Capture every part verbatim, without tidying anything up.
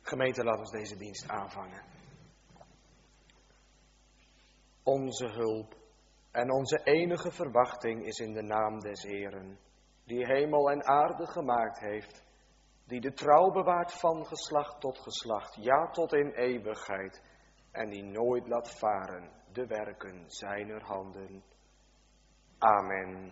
Gemeente, laat ons deze dienst aanvangen. Onze hulp en onze enige verwachting is in de naam des Heeren, die hemel en aarde gemaakt heeft, die de trouw bewaart van geslacht tot geslacht, ja tot in eeuwigheid, en die nooit laat varen de werken zijner handen. Amen.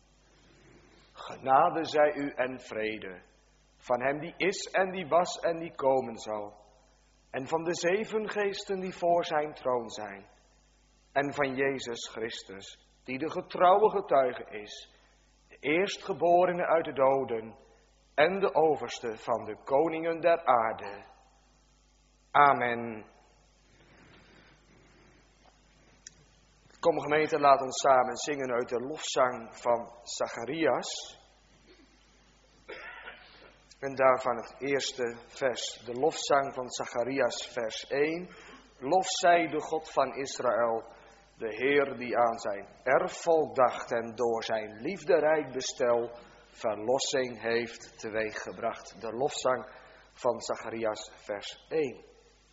Genade zij u en vrede, van hem die is en die was en die komen zal, en van de zeven geesten die voor zijn troon zijn, en van Jezus Christus, die de getrouwe getuige is, de eerstgeborene uit de doden, en de overste van de koningen der aarde. Amen. Kom gemeente, laat ons samen zingen uit de lofzang van Zacharias. En daarvan het eerste vers, de lofzang van Zacharias vers één. Lof zij de God van Israël, de Heer die aan zijn erfvolk dacht en door zijn liefderijk bestel verlossing heeft teweeggebracht. De lofzang van Zacharias vers één.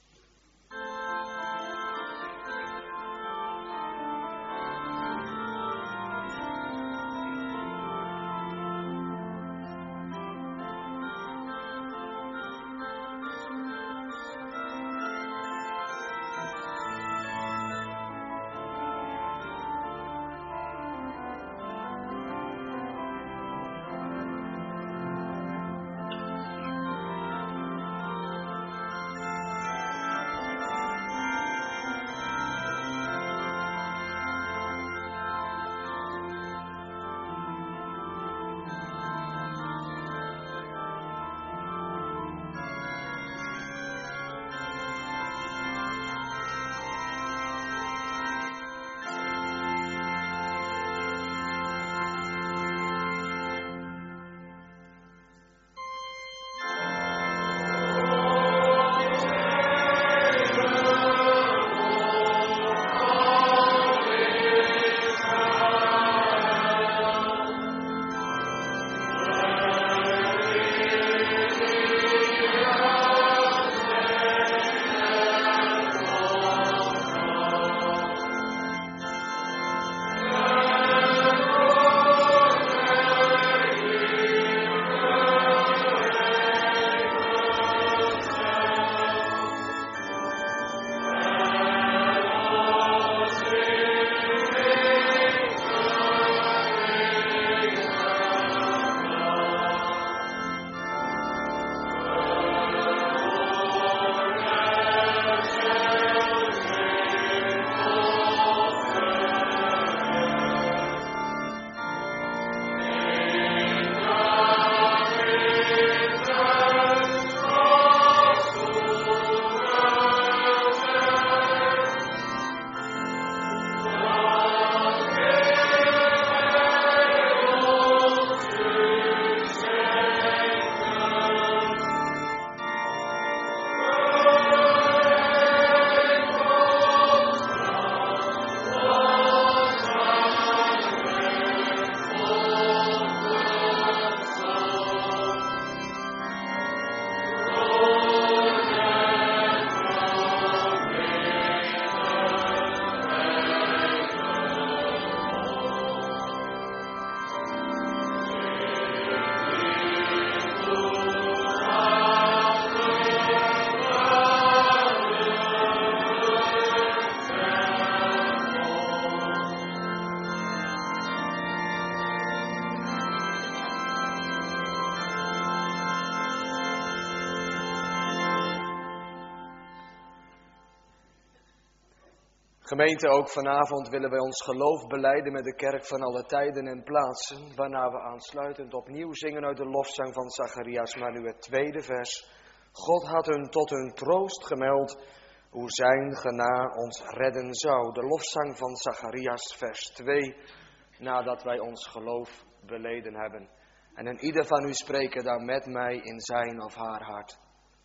Gemeente, ook vanavond willen wij ons geloof belijden met de kerk van alle tijden en plaatsen, waarna we aansluitend opnieuw zingen uit de lofzang van Zacharias, maar nu het tweede vers. God had hun tot hun troost gemeld, hoe zijn genade ons redden zou. De lofzang van Zacharias vers twee, nadat wij ons geloof beleden hebben. En een ieder van u spreken dan met mij in zijn of haar hart,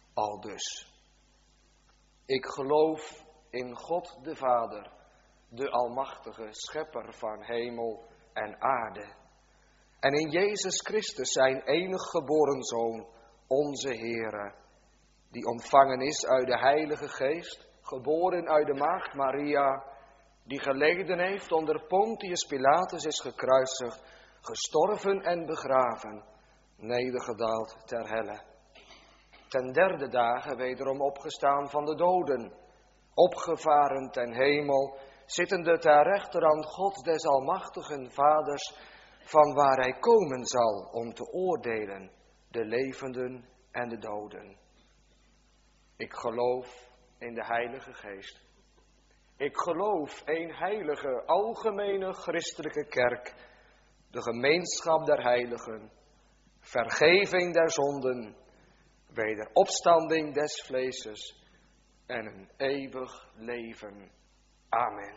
aldus. Ik geloof in God de Vader, de almachtige schepper van hemel en aarde. En in Jezus Christus, zijn enig geboren Zoon, onze Heere, die ontvangen is uit de Heilige Geest, geboren uit de maagd Maria, die geleden heeft onder Pontius Pilatus, is gekruisigd, gestorven en begraven, nedergedaald ter helle. Ten derde dagen wederom opgestaan van de doden, opgevaren ten hemel, zittende ter rechterhand Gods des almachtigen Vaders, van waar hij komen zal om te oordelen de levenden en de doden. Ik geloof in de Heilige Geest. Ik geloof een heilige, algemene christelijke kerk, de gemeenschap der heiligen, vergeving der zonden, wederopstanding des vleeses en een eeuwig leven. Amen.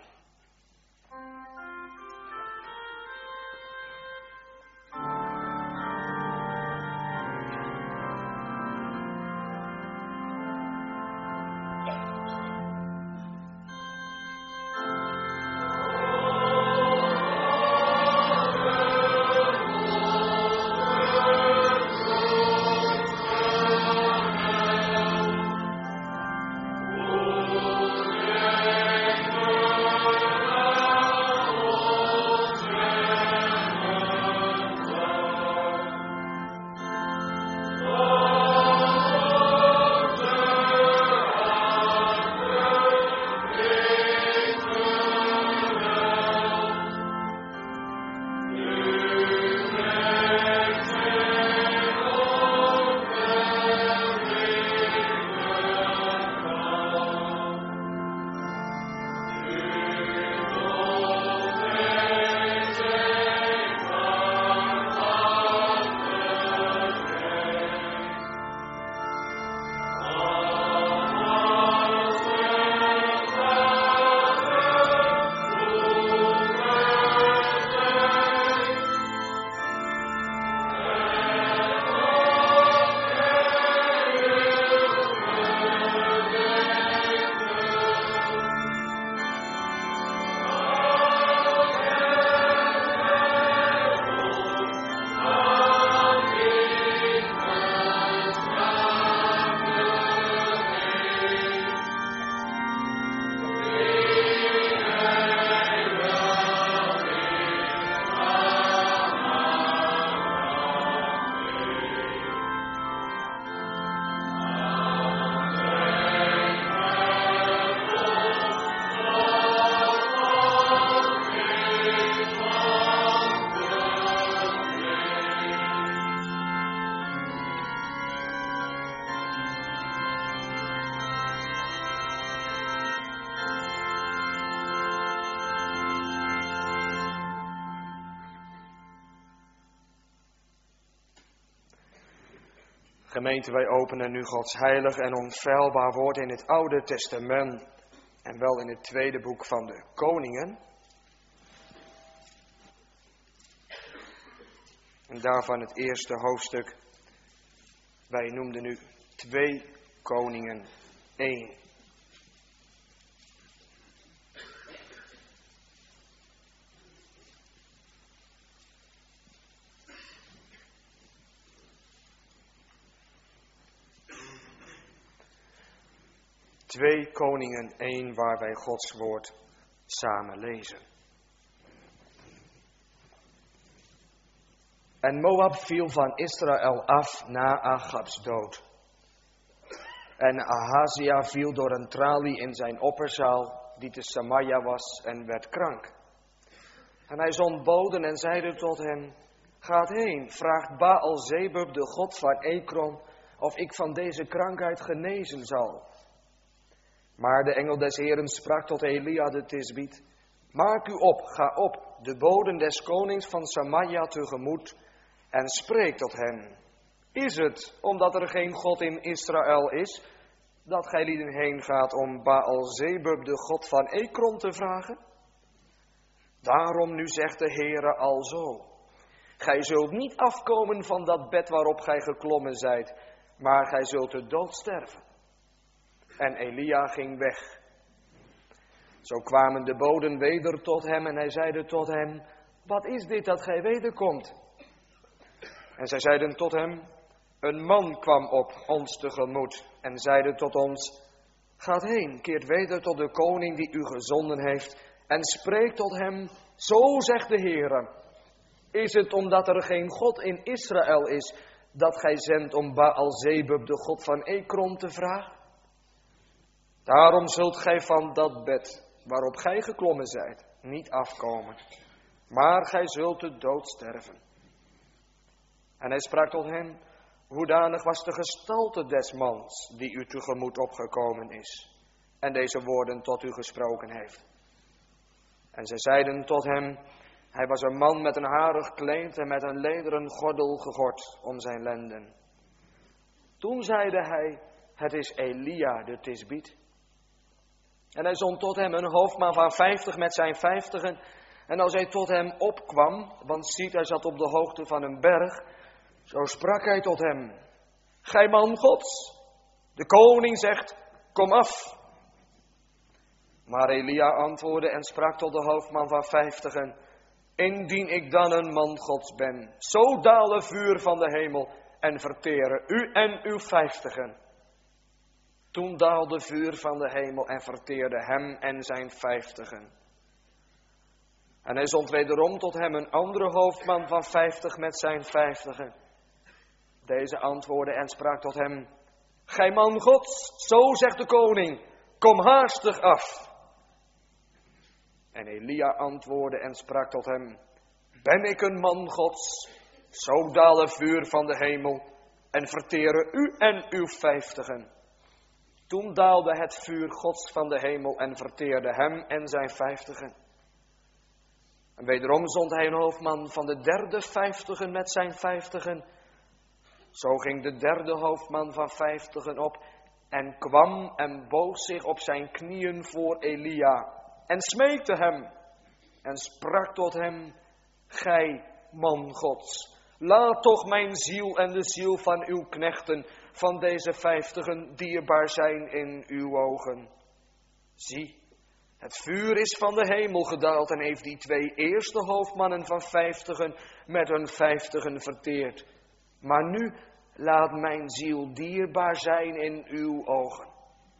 Gemeente, wij openen nu Gods heilig en onfeilbaar woord in het Oude Testament en wel in het tweede boek van de Koningen. En daarvan het eerste hoofdstuk. Wij noemden nu twee Koningen één. Twee Koningen één, waar wij Gods woord samen lezen. En Moab viel van Israël af na Achabs dood. En Ahazia viel door een tralie in zijn opperzaal, die te Samaria was, en werd krank. En hij zond boden en zeide tot hem: gaat heen, vraagt Baal-Zebub, de god van Ekron, of ik van deze krankheid genezen zal. Maar de engel des Heeren sprak tot Elia de Tisbiet: maak u op, ga op, de boden des konings van Samaria tegemoet, en spreek tot hen. Is het, omdat er geen God in Israël is, dat gij lieden heen gaat om Baal-Zebub, de god van Ekron, te vragen? Daarom nu zegt de Heere alzo: gij zult niet afkomen van dat bed waarop gij geklommen zijt, maar gij zult de dood sterven. En Elia ging weg. Zo kwamen de boden weder tot hem en hij zeide tot hem: wat is dit dat gij wederkomt? En zij zeiden tot hem: Een man kwam op ons tegemoet en zeide tot ons: gaat heen, keert weder tot de koning die u gezonden heeft en spreekt tot hem, zo zegt de Heere. Is het omdat er geen God in Israël is, dat gij zendt om Baal-Zebub, de god van Ekron, te vragen? Daarom zult gij van dat bed waarop gij geklommen zijt, niet afkomen, maar gij zult de dood sterven. En hij sprak tot hen: hoedanig was de gestalte des mans die u tegemoet opgekomen is en deze woorden tot u gesproken heeft? En zij zeiden tot hem: hij was een man met een harig kleed en met een lederen gordel gegord om zijn lenden. Toen zeide hij: het is Elia de Tisbiet. En hij zond tot hem een hoofdman van vijftig met zijn vijftigen. En als hij tot hem opkwam, want ziet, hij zat op de hoogte van een berg, zo sprak hij tot hem: gij man Gods, de koning zegt, kom af. Maar Elia antwoordde en sprak tot de hoofdman van vijftigen: indien ik dan een man Gods ben, zo dale vuur van de hemel en verteren u en uw vijftigen. Toen daalde vuur van de hemel en verteerde hem en zijn vijftigen. En hij zond wederom tot hem een andere hoofdman van vijftig met zijn vijftigen. Deze antwoordde en sprak tot hem: gij man Gods, zo zegt de koning, kom haastig af. En Elia antwoordde en sprak tot hem: ben ik een man Gods, zo dale vuur van de hemel en verteren u en uw vijftigen. Toen daalde het vuur Gods van de hemel en verteerde hem en zijn vijftigen. En wederom zond hij een hoofdman van de derde vijftigen met zijn vijftigen. Zo ging de derde hoofdman van vijftigen op en kwam en boog zich op zijn knieën voor Elia en smeekte hem en sprak tot hem: gij man Gods, laat toch mijn ziel en de ziel van uw knechten van deze vijftigen dierbaar zijn in uw ogen. Zie, het vuur is van de hemel gedaald en heeft die twee eerste hoofdmannen van vijftigen met hun vijftigen verteerd. Maar nu laat mijn ziel dierbaar zijn in uw ogen.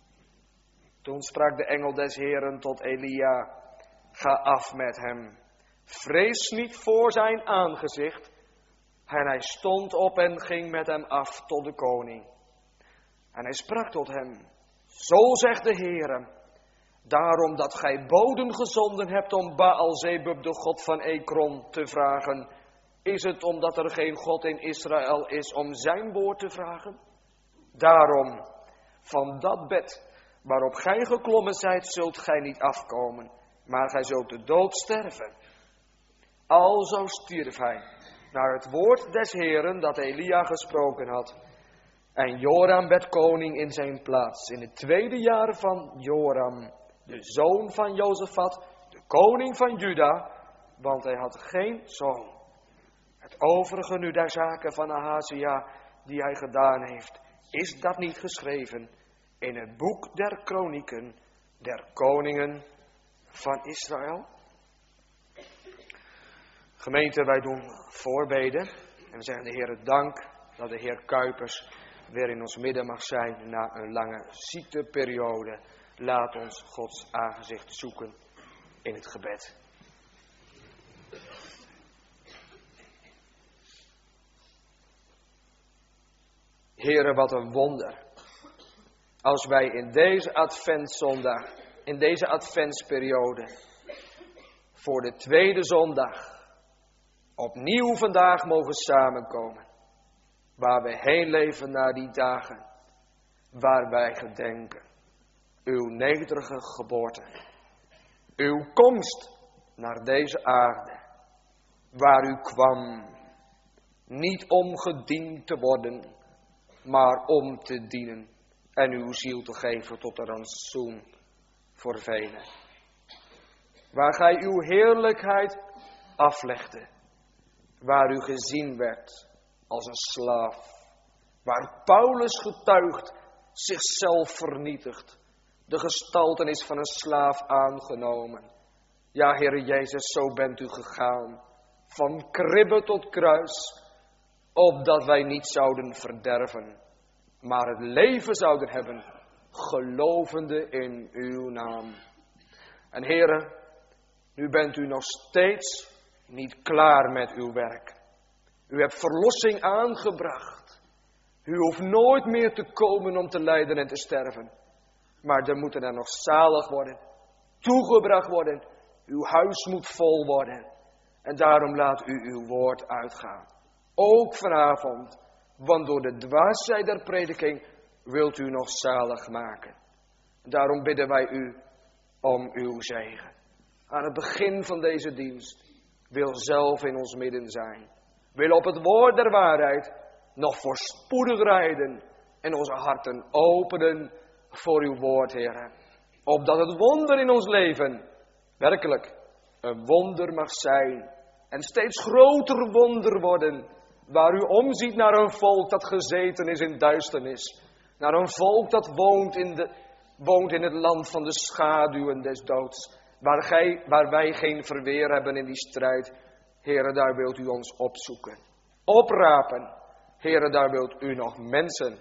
Toen sprak de engel des Heeren tot Elia: ga af met hem, vrees niet voor zijn aangezicht. En hij stond op en ging met hem af tot de koning. En hij sprak tot hem: zo zegt de Heere, daarom dat gij boden gezonden hebt om Baal-Zebub, de god van Ekron, te vragen, is het omdat er geen God in Israël is om zijn woord te vragen? Daarom, van dat bed waarop gij geklommen zijt, zult gij niet afkomen, maar gij zult de dood sterven. Alzo stierf hij, naar het woord des Heeren dat Elia gesproken had. En Joram werd koning in zijn plaats, in het tweede jaar van Joram, de zoon van Jozefat, de koning van Juda, want hij had geen zoon. Het overige nu der zaken van Ahazia, die hij gedaan heeft, is dat niet geschreven in het boek der kronieken der koningen van Israël? Gemeente, wij doen voorbeden en we zeggen de Heer dank dat de Heer Kuipers weer in ons midden mag zijn na een lange ziekteperiode. Laat ons Gods aangezicht zoeken in het gebed. Heere, wat een wonder. Als wij in deze adventszondag, in deze adventsperiode, voor de tweede zondag, opnieuw vandaag mogen samenkomen. Waar wij heen leven naar die dagen, waar wij gedenken. Uw nederige geboorte. Uw komst naar deze aarde, waar u kwam. Niet om gediend te worden, maar om te dienen. En uw ziel te geven tot een rantsoen voor velen. Waar gij uw heerlijkheid aflegde. Waar u gezien werd als een slaaf. Waar Paulus getuigt, zichzelf vernietigt. De gestaltenis van een slaaf aangenomen. Ja, Heere Jezus, zo bent u gegaan. Van kribbe tot kruis. opdat wij niet zouden verderven, maar het leven zouden hebben, gelovende in uw naam. En Heere, nu bent u nog steeds niet klaar met uw werk. U hebt verlossing aangebracht. U hoeft nooit meer te komen om te lijden en te sterven. Maar er moeten er nog zalig worden, toegebracht worden. Uw huis moet vol worden. En daarom laat u uw woord uitgaan. Ook vanavond, want door de dwaasheid der prediking wilt u nog zalig maken. Daarom bidden wij u om uw zegen. Aan het begin van deze dienst wil zelf in ons midden zijn. Wil op het woord der waarheid nog voorspoedig rijden en onze harten openen voor uw woord, Heer. Opdat het wonder in ons leven werkelijk een wonder mag zijn en steeds groter wonder worden, waar u omziet naar een volk dat gezeten is in duisternis. Naar een volk dat woont in, de, woont in het land van de schaduwen des doods. Waar, gij, waar wij geen verweer hebben in die strijd. Heere, daar wilt u ons opzoeken. Oprapen. Heere, daar wilt u nog mensen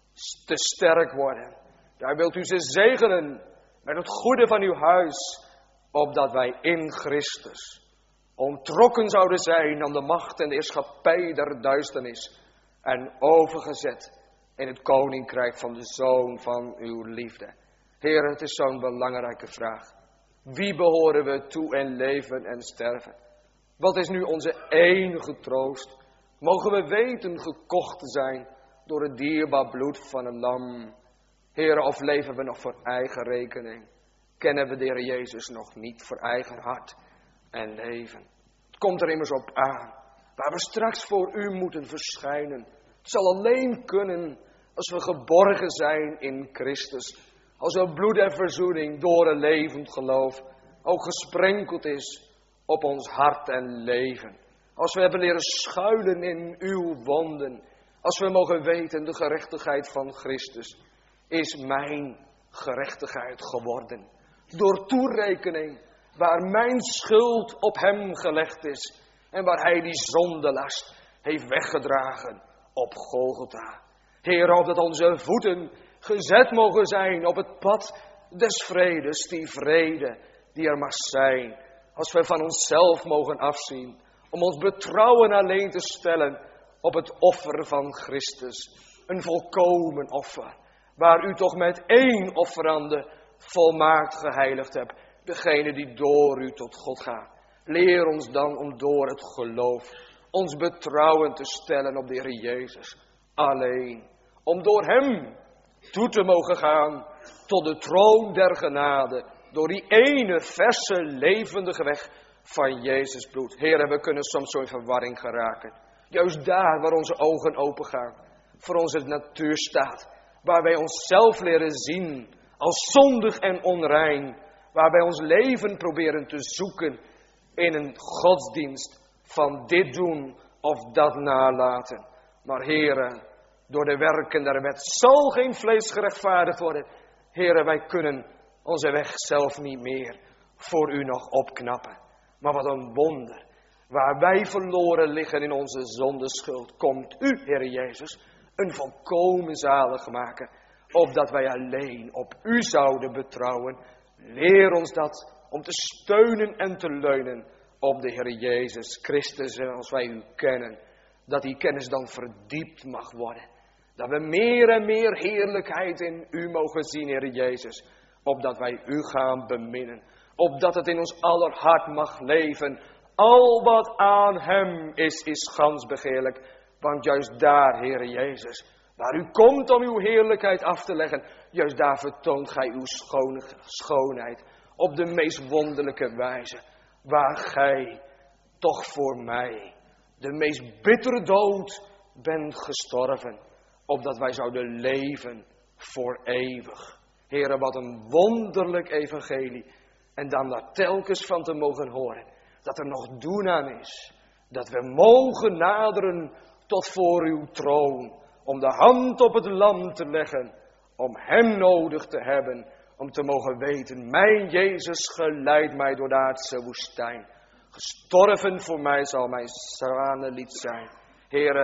te sterk worden. Daar wilt u ze zegenen met het goede van uw huis. Opdat wij in Christus ontrokken zouden zijn aan de macht en de heerschappij der duisternis. En overgezet in het koninkrijk van de Zoon van uw liefde. Heer, het is zo'n belangrijke vraag. Wie behoren we toe in leven en sterven? Wat is nu onze enige troost? Mogen we weten gekocht te zijn door het dierbaar bloed van een lam? Heer, of leven we nog voor eigen rekening? Kennen we de Heer Jezus nog niet voor eigen hart en leven? Het komt er immers op aan, waar we straks voor u moeten verschijnen. Het zal alleen kunnen als we geborgen zijn in Christus. Als er bloed en verzoening door een levend geloof ook gesprenkeld is op ons hart en leven. Als we hebben leren schuilen in uw wonden. Als we mogen weten de gerechtigheid van Christus is mijn gerechtigheid geworden. Door toerekening waar mijn schuld op hem gelegd is. En waar hij die zondelast heeft weggedragen op Golgotha. Heer, opdat onze voeten gezet mogen zijn op het pad des vredes, die vrede die er mag zijn. Als we van onszelf mogen afzien, om ons betrouwen alleen te stellen op het offer van Christus. Een volkomen offer, waar u toch met één offerande volmaakt geheiligd hebt. Degene die door u tot God gaat. Leer ons dan om door het geloof ons betrouwen te stellen op de Heer Jezus alleen. Om door hem toe te mogen gaan tot de troon der genade. Door die ene verse levendige weg van Jezus bloed. Heer, we kunnen soms zo in verwarring geraken. Juist daar waar onze ogen open gaan. Voor onze natuur staat. Waar wij onszelf leren zien als zondig en onrein. Waar wij ons leven proberen te zoeken in een godsdienst van dit doen of dat nalaten. Maar Heere, door de werken der wet zal geen vlees gerechtvaardigd worden. Heere, wij kunnen onze weg zelf niet meer voor u nog opknappen. Maar wat een wonder. Waar wij verloren liggen in onze zondeschuld, komt u, Heere Jezus, een volkomen zalig maken. Opdat wij alleen op u zouden betrouwen. Leer ons dat om te steunen en te leunen op de Heer Jezus Christus. En als wij u kennen, dat die kennis dan verdiept mag worden. Dat we meer en meer heerlijkheid in u mogen zien, Heer Jezus. Opdat wij u gaan beminnen. Opdat het in ons aller hart mag leven. Al wat aan hem is, is gans begeerlijk. Want juist daar, Heer Jezus, waar u komt om uw heerlijkheid af te leggen, juist daar vertoont gij uw schone, schoonheid op de meest wonderlijke wijze. Waar gij toch voor mij de meest bittere dood bent gestorven, opdat wij zouden leven voor eeuwig. Heere, wat een wonderlijk evangelie. En dan daar telkens van te mogen horen, dat er nog doen aan is. Dat we mogen naderen tot voor uw troon. Om de hand op het lam te leggen. Om hem nodig te hebben. Om te mogen weten, mijn Jezus geleidt mij door de aardse woestijn. Gestorven voor mij zal mijn zwanenlied zijn. Heere,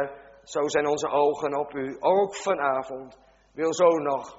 zo zijn onze ogen op u, ook vanavond. Wil zo nog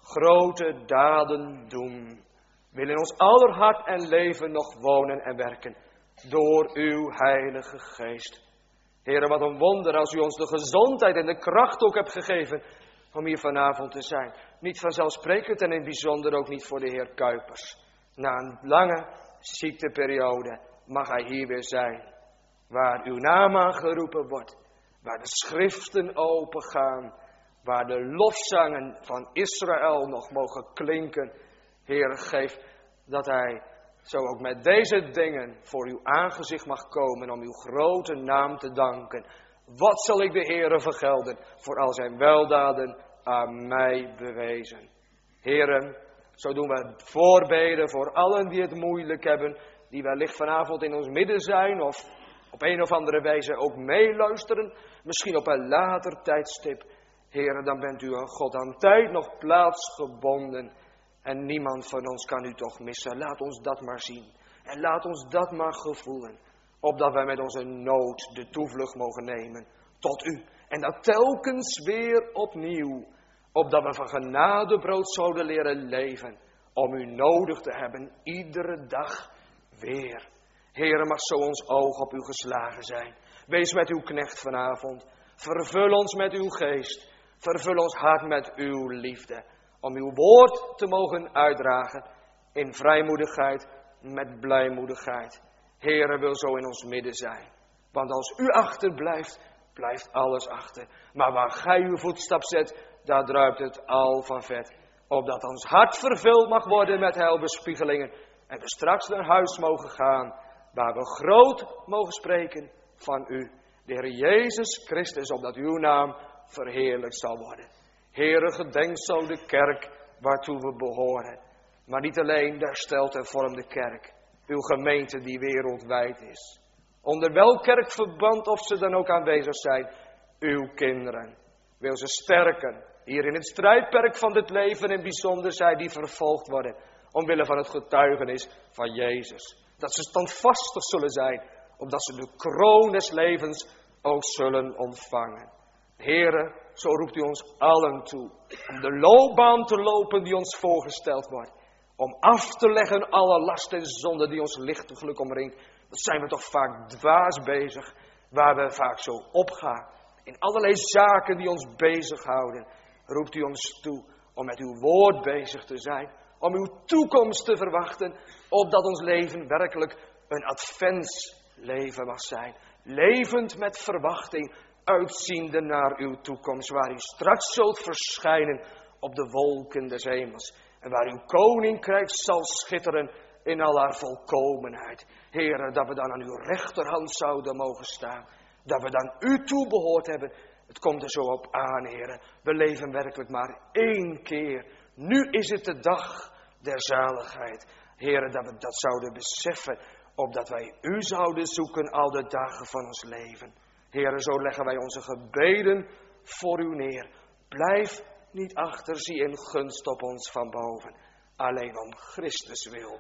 grote daden doen. Wil in ons aller hart en leven nog wonen en werken. Door uw Heilige Geest. Heere, wat een wonder als u ons de gezondheid en de kracht ook hebt gegeven om hier vanavond te zijn. Niet vanzelfsprekend en in het bijzonder ook niet voor de heer Kuipers. Na een lange ziekteperiode mag hij hier weer zijn. Waar uw naam aangeroepen wordt. Waar de schriften opengaan. Waar de lofzangen van Israël nog mogen klinken. Heer, geef dat hij zo ook met deze dingen voor uw aangezicht mag komen om uw grote naam te danken. Wat zal ik de Heere vergelden voor al zijn weldaden aan mij bewezen. Heren, zo doen we voorbeden voor allen die het moeilijk hebben, die wellicht vanavond in ons midden zijn of op een of andere wijze ook meeluisteren, misschien op een later tijdstip. Heren, dan bent u een God aan tijd nog plaatsgebonden. En niemand van ons kan u toch missen. Laat ons dat maar zien. En laat ons dat maar gevoelen. Opdat wij met onze nood de toevlucht mogen nemen tot u. En dat telkens weer opnieuw. Opdat we van genadebrood zouden leren leven. Om u nodig te hebben. Iedere dag weer. Heere, mag zo ons oog op u geslagen zijn. Wees met uw knecht vanavond. Vervul ons met uw geest. Vervul ons hart met uw liefde. Om uw woord te mogen uitdragen in vrijmoedigheid, met blijmoedigheid. Heere, wil zo in ons midden zijn. Want als u achterblijft, blijft alles achter. Maar waar gij uw voetstap zet, daar druipt het al van vet. Opdat ons hart vervuld mag worden met heilbespiegelingen. En we straks naar huis mogen gaan, waar we groot mogen spreken van u. De Heer Jezus Christus, opdat uw naam verheerlijkt zal worden. Heere, gedenk zo de kerk waartoe we behoren. Maar niet alleen de hersteld en vormde kerk. Uw gemeente die wereldwijd is. Onder welk kerkverband of ze dan ook aanwezig zijn. Uw kinderen. Wil ze sterken. Hier in het strijdperk van dit leven en bijzonder zij die vervolgd worden. Omwille van het getuigenis van Jezus. Dat ze standvastig zullen zijn. Opdat ze de kroon des levens ook zullen ontvangen. Heere, zo roept u ons allen toe, om de loopbaan te lopen die ons voorgesteld wordt. Om af te leggen alle last en zonde die ons lichtelijk omringt. Dat zijn we toch vaak dwaas bezig, waar we vaak zo opgaan. In allerlei zaken die ons bezighouden, roept u ons toe om met uw woord bezig te zijn. Om uw toekomst te verwachten, opdat ons leven werkelijk een adventsleven mag zijn. Levend met verwachting. Uitziende naar uw toekomst, waar u straks zult verschijnen op de wolken des hemels. En waar uw koninkrijk zal schitteren in al haar volkomenheid. Heere, dat we dan aan uw rechterhand zouden mogen staan. Dat we dan u toebehoord hebben. Het komt er zo op aan, Heere. We leven werkelijk maar één keer. Nu is het de dag der zaligheid. Heere, dat we dat zouden beseffen. Opdat wij u zouden zoeken al de dagen van ons leven. Heere, zo leggen wij onze gebeden voor u neer. Blijf niet achter, zie in gunst op ons van boven. Alleen om Christus wil,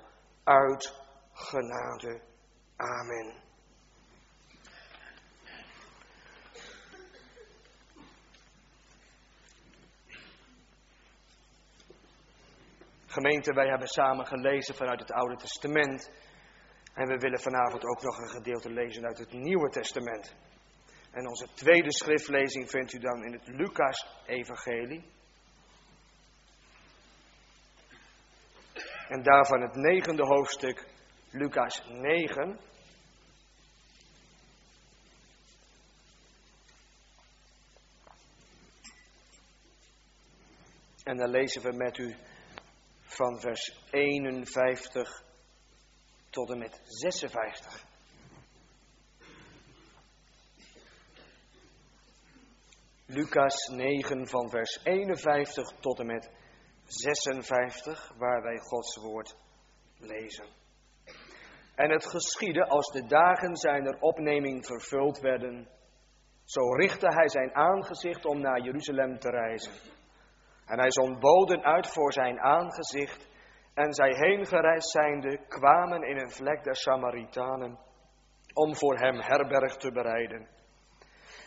uit genade. Amen. Gemeente, wij hebben samen gelezen vanuit het Oude Testament. En we willen vanavond ook nog een gedeelte lezen uit het Nieuwe Testament. En onze tweede schriftlezing vindt u dan in het Lucas-evangelie. En daarvan het negende hoofdstuk, Lucas negen. En dan lezen we met u van vers eenenvijftig tot en met zesenvijftig. Lucas negen van vers eenenvijftig tot en met zesenvijftig, waar wij Gods woord lezen. En het geschiedde als de dagen zijner opneming vervuld werden, zo richtte hij zijn aangezicht om naar Jeruzalem te reizen. En hij zond boden uit voor zijn aangezicht, en zij heen gereisd zijnde kwamen in een vlek der Samaritanen, om voor hem herberg te bereiden.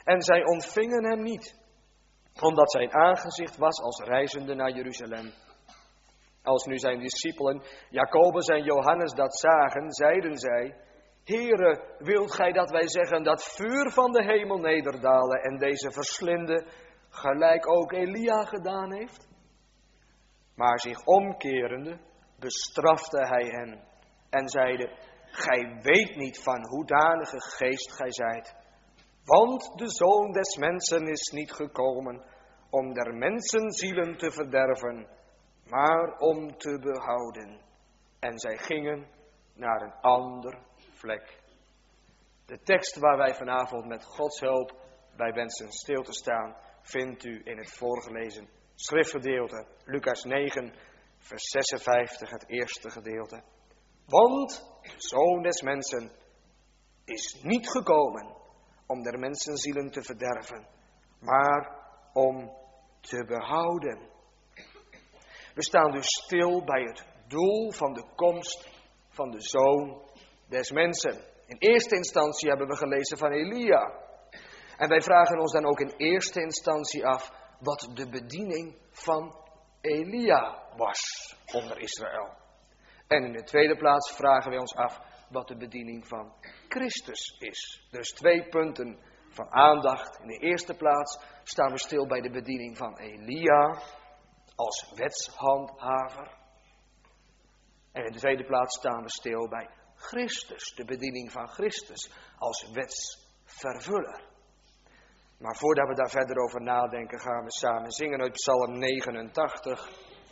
En zij ontvingen hem niet, omdat zijn aangezicht was als reizende naar Jeruzalem. Als nu zijn discipelen, Jacobus en Johannes, dat zagen, zeiden zij: Heere, wilt gij dat wij zeggen dat vuur van de hemel nederdalen en deze verslinden, gelijk ook Elia gedaan heeft? Maar zich omkerende, bestrafte hij hen en zeide: Gij weet niet van hoedanige geest gij zijt. Want de Zoon des Mensen is niet gekomen om der mensen zielen te verderven, maar om te behouden. En zij gingen naar een ander vlek. De tekst waar wij vanavond met Gods hulp bij wensen stil te staan, vindt u in het voorgelezen schriftgedeelte, Lucas negen, vers zesenvijftig, het eerste gedeelte. Want de Zoon des Mensen is niet gekomen om der mensen zielen te verderven, maar om te behouden. We staan dus stil bij het doel van de komst van de Zoon des Mensen. In eerste instantie hebben we gelezen van Elia. En wij vragen ons dan ook in eerste instantie af wat de bediening van Elia was onder Israël. En in de tweede plaats vragen wij ons af wat de bediening van Christus is. Dus twee punten van aandacht. In de eerste plaats staan we stil bij de bediening van Elia als wetshandhaver. En in de tweede plaats staan we stil bij Christus, de bediening van Christus als wetsvervuller. Maar voordat we daar verder over nadenken, gaan we samen zingen uit Psalm negenentachtig.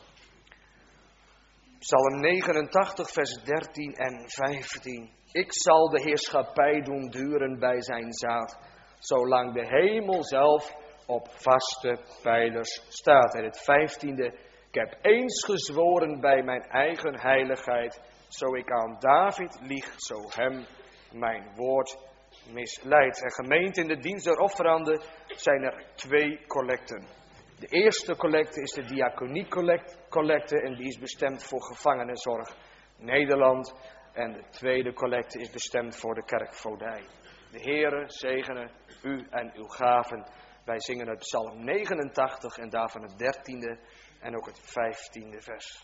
Psalm negenentachtig, vers dertien en vijftien. Ik zal de heerschappij doen duren bij zijn zaad, zolang de hemel zelf op vaste pijlers staat. En het vijftiende. Ik heb eens gezworen bij mijn eigen heiligheid, zo ik aan David lieg, zo hem mijn woord misleidt. En gemeente, in de dienst der offeranden zijn er twee collecten. De eerste collecte is de diaconiecollecte en die is bestemd voor gevangenenzorg Nederland. En de tweede collecte is bestemd voor de kerkvoogdij. De Heere zegene u en uw gaven. Wij zingen uit Psalm negenentachtig en daarvan het dertiende en ook het vijftiende vers.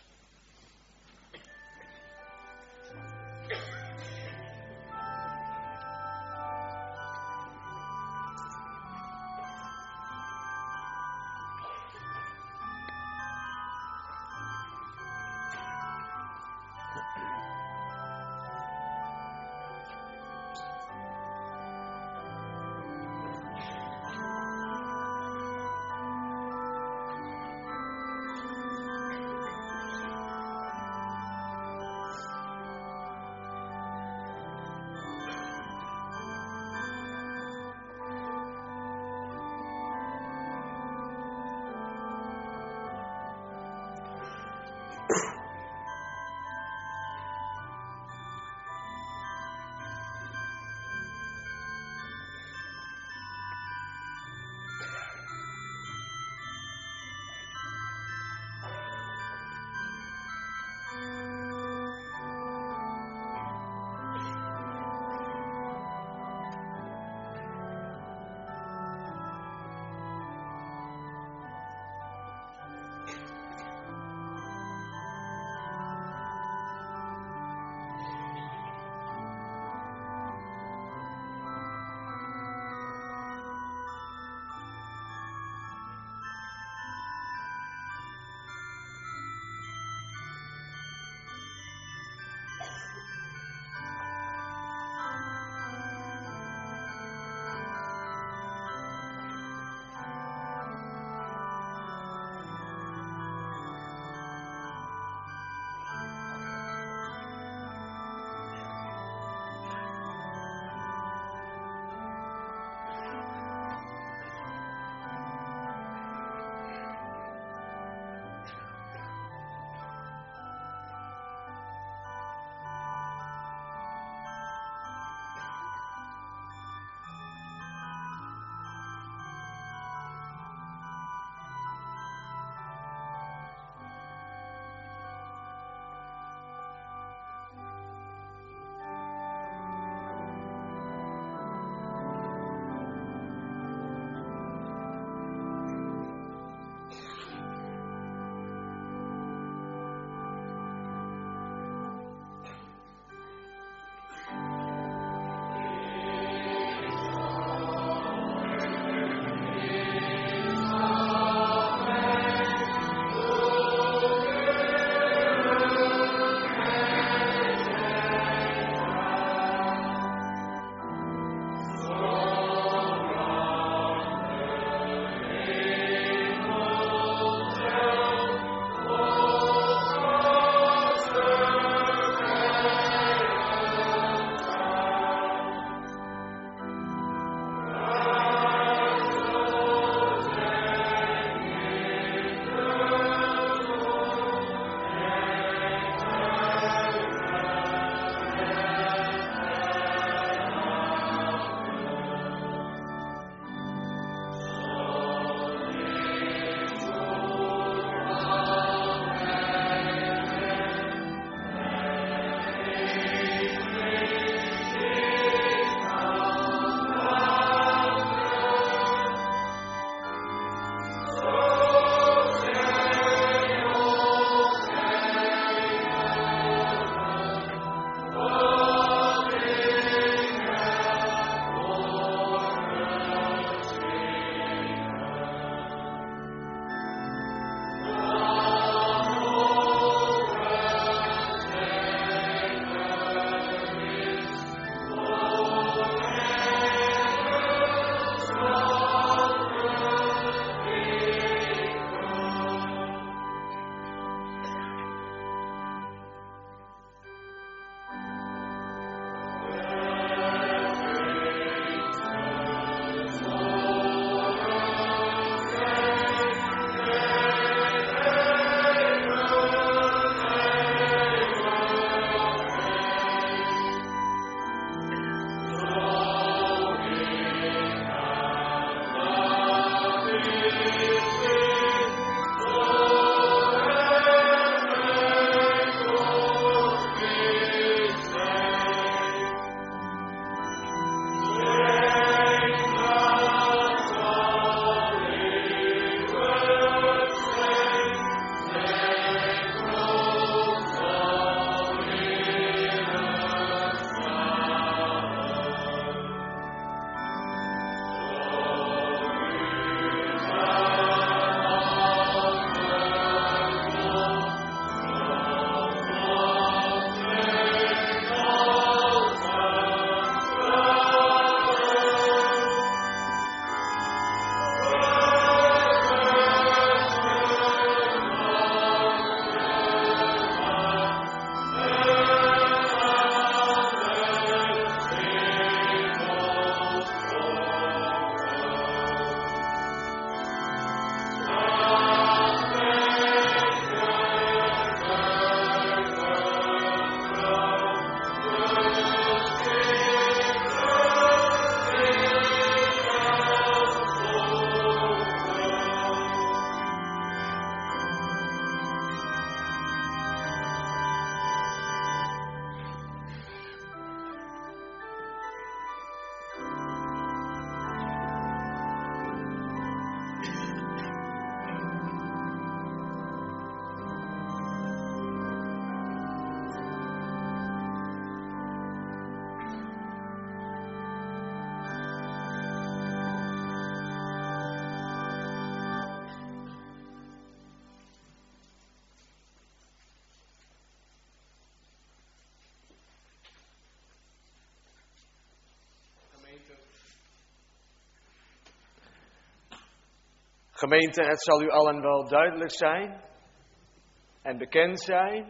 Gemeente, het zal u allen wel duidelijk zijn en bekend zijn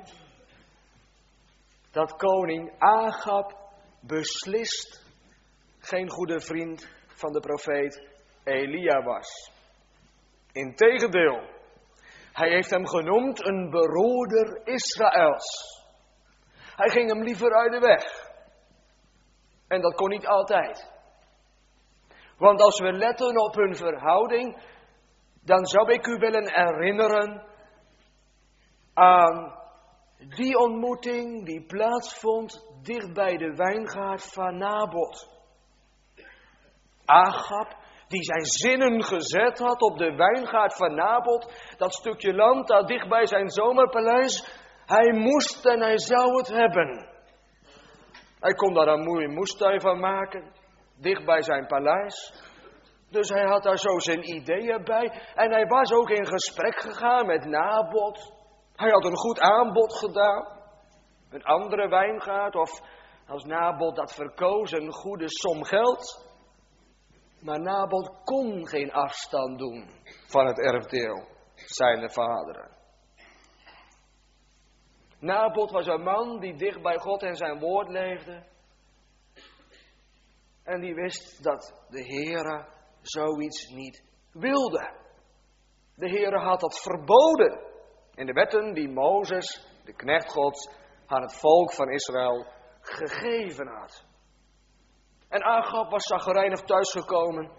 dat koning Agab beslist geen goede vriend van de profeet Elia was. Integendeel, hij heeft hem genoemd een beroerder Israëls. Hij ging hem liever uit de weg. En dat kon niet altijd. Want als we letten op hun verhouding, dan zou ik u willen herinneren aan die ontmoeting die plaatsvond dicht bij de wijngaard van Nabot. Agab, die zijn zinnen gezet had op de wijngaard van Nabot, dat stukje land daar dicht bij zijn zomerpaleis, hij moest en hij zou het hebben. Hij kon daar een mooie moestuin van maken, dicht bij zijn paleis. Dus hij had daar zo zijn ideeën bij. En hij was ook in gesprek gegaan met Nabot. Hij had een goed aanbod gedaan. Een andere wijngaard, of als Nabot dat verkoos, een goede som geld. Maar Nabot kon geen afstand doen van het erfdeel zijner vaderen. Nabot was een man die dicht bij God en zijn woord leefde. En die wist dat de Heere zoiets niet wilde. De Heere had dat verboden in de wetten die Mozes, de knecht Gods, aan het volk van Israël gegeven had. En Agab was chagrijnig thuisgekomen.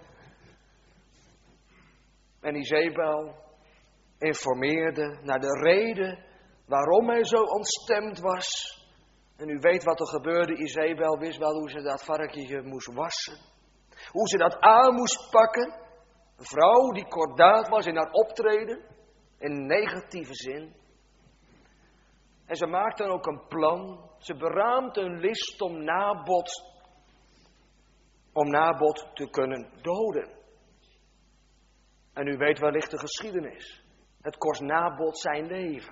En Izebel informeerde naar de reden waarom hij zo ontstemd was. En u weet wat er gebeurde. Izebel wist wel hoe ze dat varkentje moest wassen. Hoe ze dat aan moest pakken. Een vrouw die kordaat was in haar optreden. In negatieve zin. En ze maakte dan ook een plan. Ze beraamde een list om Nabot. Om Nabot te kunnen doden. En u weet wellicht de geschiedenis. Het kost Nabot zijn leven.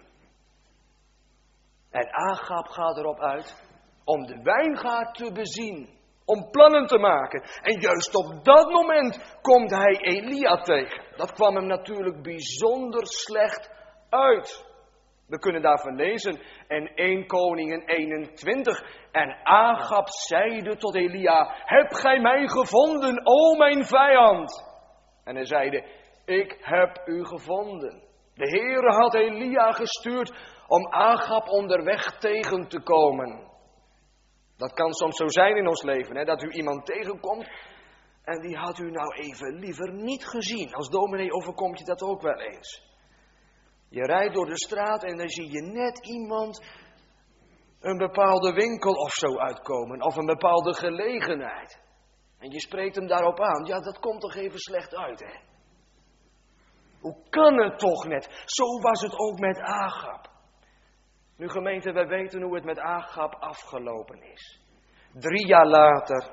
En Agab gaat erop uit om de wijngaard te bezien. Om plannen te maken. En juist op dat moment komt hij Elia tegen. Dat kwam hem natuurlijk bijzonder slecht uit. We kunnen daarvan lezen in Eerste Koningen eenentwintig. En Agab zeide tot Elia: heb gij mij gevonden, o mijn vijand? En hij zeide: ik heb u gevonden. De Heere had Elia gestuurd om Agab onderweg tegen te komen. Dat kan soms zo zijn in ons leven, hè, dat u iemand tegenkomt en die had u nou even liever niet gezien. Als dominee overkomt je dat ook wel eens. Je rijdt door de straat en dan zie je net iemand een bepaalde winkel of zo uitkomen, of een bepaalde gelegenheid. En je spreekt hem daarop aan. Ja, dat komt toch even slecht uit, hè? Hoe kan het toch net? Zo was het ook met Agab. Nu gemeente, wij weten hoe het met Agab afgelopen is. Drie jaar later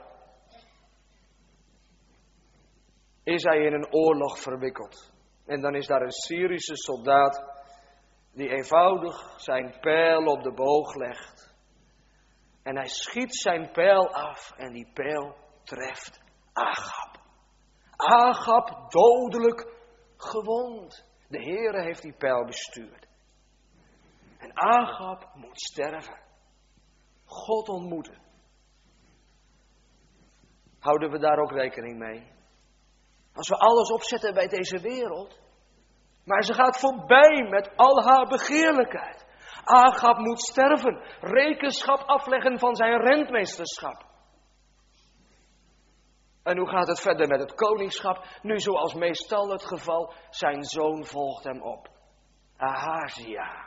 is hij in een oorlog verwikkeld. En dan is daar een Syrische soldaat die eenvoudig zijn pijl op de boog legt. En hij schiet zijn pijl af en die pijl treft Agab. Agab dodelijk gewond. De Heere heeft die pijl bestuurd. En Agab moet sterven. God ontmoeten. Houden we daar ook rekening mee? Als we alles opzetten bij deze wereld. Maar ze gaat voorbij met al haar begeerlijkheid. Agab moet sterven. Rekenschap afleggen van zijn rentmeesterschap. En hoe gaat het verder met het koningschap? Nu, zoals meestal het geval, zijn zoon volgt hem op. Ahazia.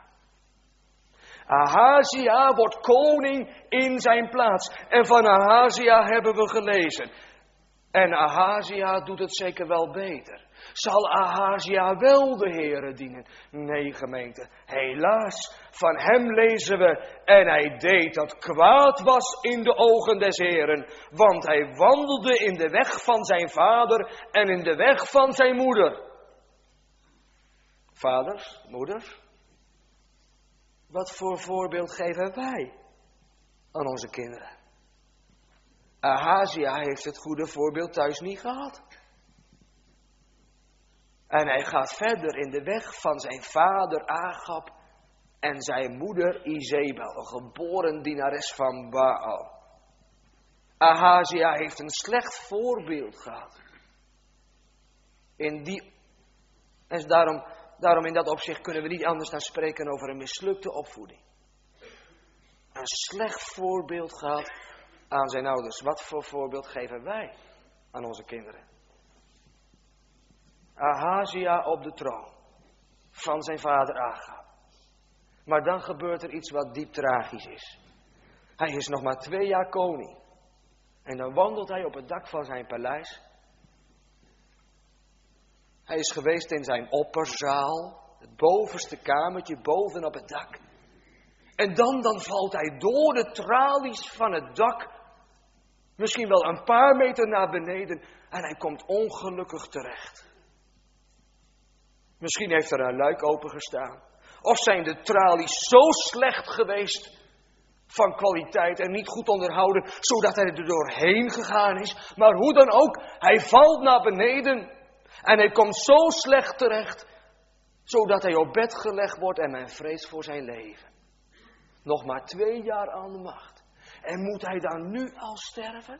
Ahazia wordt koning in zijn plaats. En van Ahazia hebben we gelezen. En Ahazia doet het zeker wel beter. Zal Ahazia wel de Heere dienen? Nee, gemeente, helaas, van hem lezen we: en hij deed dat kwaad was in de ogen des Heeren, want hij wandelde in de weg van zijn vader en in de weg van zijn moeder. Vaders, moeders, wat voor voorbeeld geven wij aan onze kinderen? Ahazia heeft het goede voorbeeld thuis niet gehad. En hij gaat verder in de weg van zijn vader Agab en zijn moeder Izebel, een geboren dienares van Baal. Ahazia heeft een slecht voorbeeld gehad. In die, en daarom, daarom in dat opzicht kunnen we niet anders dan spreken over een mislukte opvoeding. Een slecht voorbeeld gehad aan zijn ouders. Wat voor voorbeeld geven wij aan onze kinderen? Ahazia op de troon van zijn vader Agab. Maar dan gebeurt er iets wat diep tragisch is. Hij is nog maar twee jaar koning. En dan wandelt hij op het dak van zijn paleis. Hij is geweest in zijn opperzaal, het bovenste kamertje boven op het dak. En dan, dan valt hij door de tralies van het dak, misschien wel een paar meter naar beneden, en hij komt ongelukkig terecht. Misschien heeft er een luik opengestaan. Of zijn de tralies zo slecht geweest van kwaliteit en niet goed onderhouden, zodat hij er doorheen gegaan is. Maar hoe dan ook, hij valt naar beneden en hij komt zo slecht terecht, zodat hij op bed gelegd wordt en men vreest voor zijn leven. Nog maar twee jaar aan de macht. En moet hij dan nu al sterven?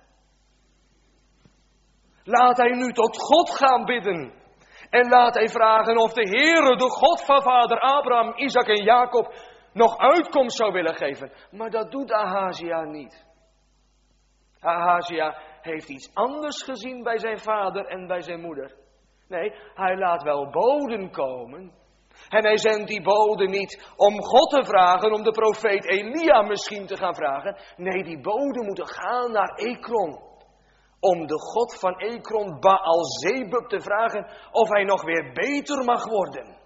Laat hij nu tot God gaan bidden. En laat hij vragen of de Heere, de God van vader Abraham, Isaac en Jacob, nog uitkomst zou willen geven. Maar dat doet Ahazia niet. Ahazia heeft iets anders gezien bij zijn vader en bij zijn moeder. Nee, hij laat wel boden komen. En hij zendt die boden niet om God te vragen, om de profeet Elia misschien te gaan vragen. Nee, die boden moeten gaan naar Ekron. Om de God van Ekron, Baal-Zebub, te vragen of hij nog weer beter mag worden.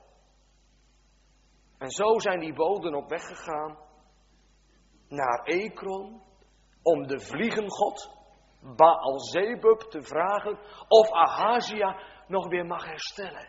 En zo zijn die boden op weg gegaan naar Ekron om de vliegengod, Baal-Zebub, te vragen of Ahazia nog weer mag herstellen.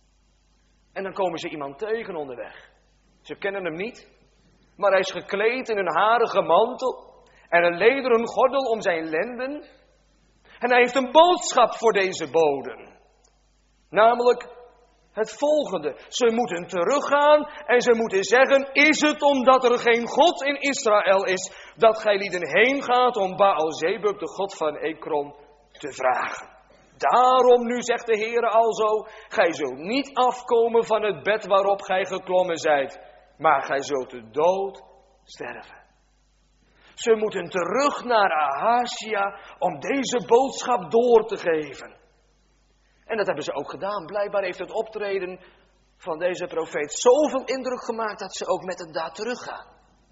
En dan komen ze iemand tegen onderweg. Ze kennen hem niet, maar hij is gekleed in een harige mantel en een lederen gordel om zijn lenden. En hij heeft een boodschap voor deze boden. Namelijk het volgende. Ze moeten teruggaan en ze moeten zeggen, is het omdat er geen God in Israël is, dat gij lieden heen gaat om Baal-Zebub, de God van Ekron, te vragen. Daarom nu zegt de Heere alzo, gij zult niet afkomen van het bed waarop gij geklommen zijt, maar gij zult de dood sterven. Ze moeten terug naar Ahazia om deze boodschap door te geven. En dat hebben ze ook gedaan. Blijkbaar heeft het optreden van deze profeet zoveel indruk gemaakt dat ze ook met het daad teruggaan.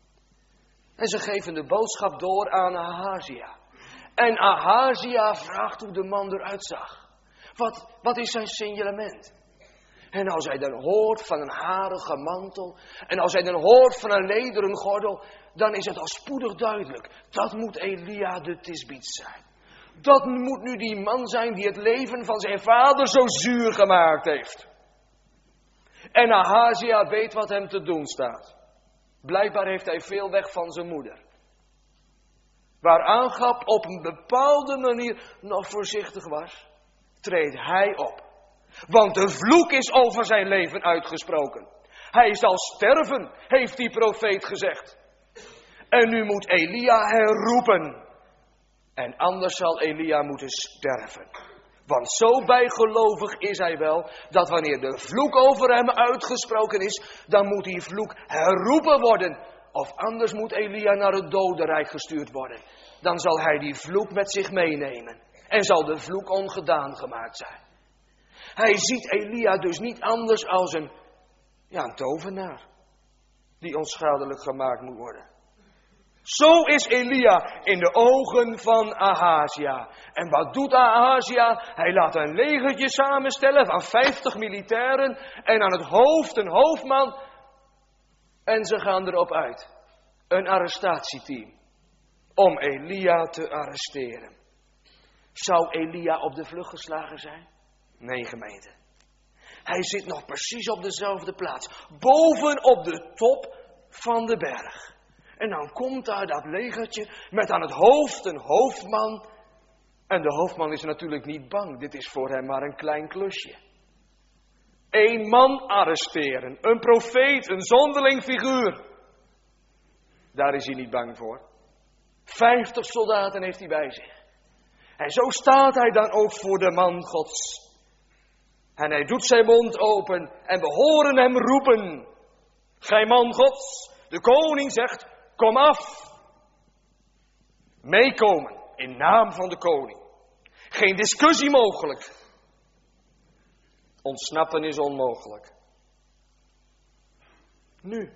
En ze geven de boodschap door aan Ahazia. En Ahazia vraagt hoe de man eruit zag. Wat, wat is zijn signalement? En als hij dan hoort van een harige mantel, en als hij dan hoort van een lederen gordel, dan is het al spoedig duidelijk. Dat moet Elia de Tisbiet zijn. Dat moet nu die man zijn die het leven van zijn vader zo zuur gemaakt heeft. En Ahazia weet wat hem te doen staat. Blijkbaar heeft hij veel weg van zijn moeder. Waar Agab op een bepaalde manier nog voorzichtig was, treedt hij op. Want de vloek is over zijn leven uitgesproken. Hij zal sterven, heeft die profeet gezegd. En nu moet Elia herroepen. En anders zal Elia moeten sterven. Want zo bijgelovig is hij wel, dat wanneer de vloek over hem uitgesproken is, dan moet die vloek herroepen worden. Of anders moet Elia naar het dodenrijk gestuurd worden. Dan zal hij die vloek met zich meenemen. En zal de vloek ongedaan gemaakt zijn. Hij ziet Elia dus niet anders als een, ja, een tovenaar. Die onschadelijk gemaakt moet worden. Zo is Elia in de ogen van Ahazia. En wat doet Ahazia? Hij laat een legertje samenstellen van vijftig militairen. En aan het hoofd een hoofdman. En ze gaan erop uit. Een arrestatieteam. Om Elia te arresteren. Zou Elia op de vlucht geslagen zijn? Nee, gemeente. Hij zit nog precies op dezelfde plaats. Boven op de top van de berg. En dan komt daar dat legertje met aan het hoofd een hoofdman. En de hoofdman is natuurlijk niet bang. Dit is voor hem maar een klein klusje. Eén man arresteren. Een profeet, een zonderling figuur. Daar is hij niet bang voor. Vijftig soldaten heeft hij bij zich. En zo staat hij dan ook voor de man Gods. En hij doet zijn mond open en we horen hem roepen. Gij man Gods, de koning zegt, kom af. Meekomen in naam van de koning. Geen discussie mogelijk. Ontsnappen is onmogelijk. Nu.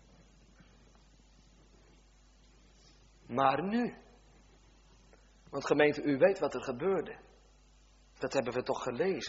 Maar nu. Want gemeente, u weet wat er gebeurde. Dat hebben we toch gelezen.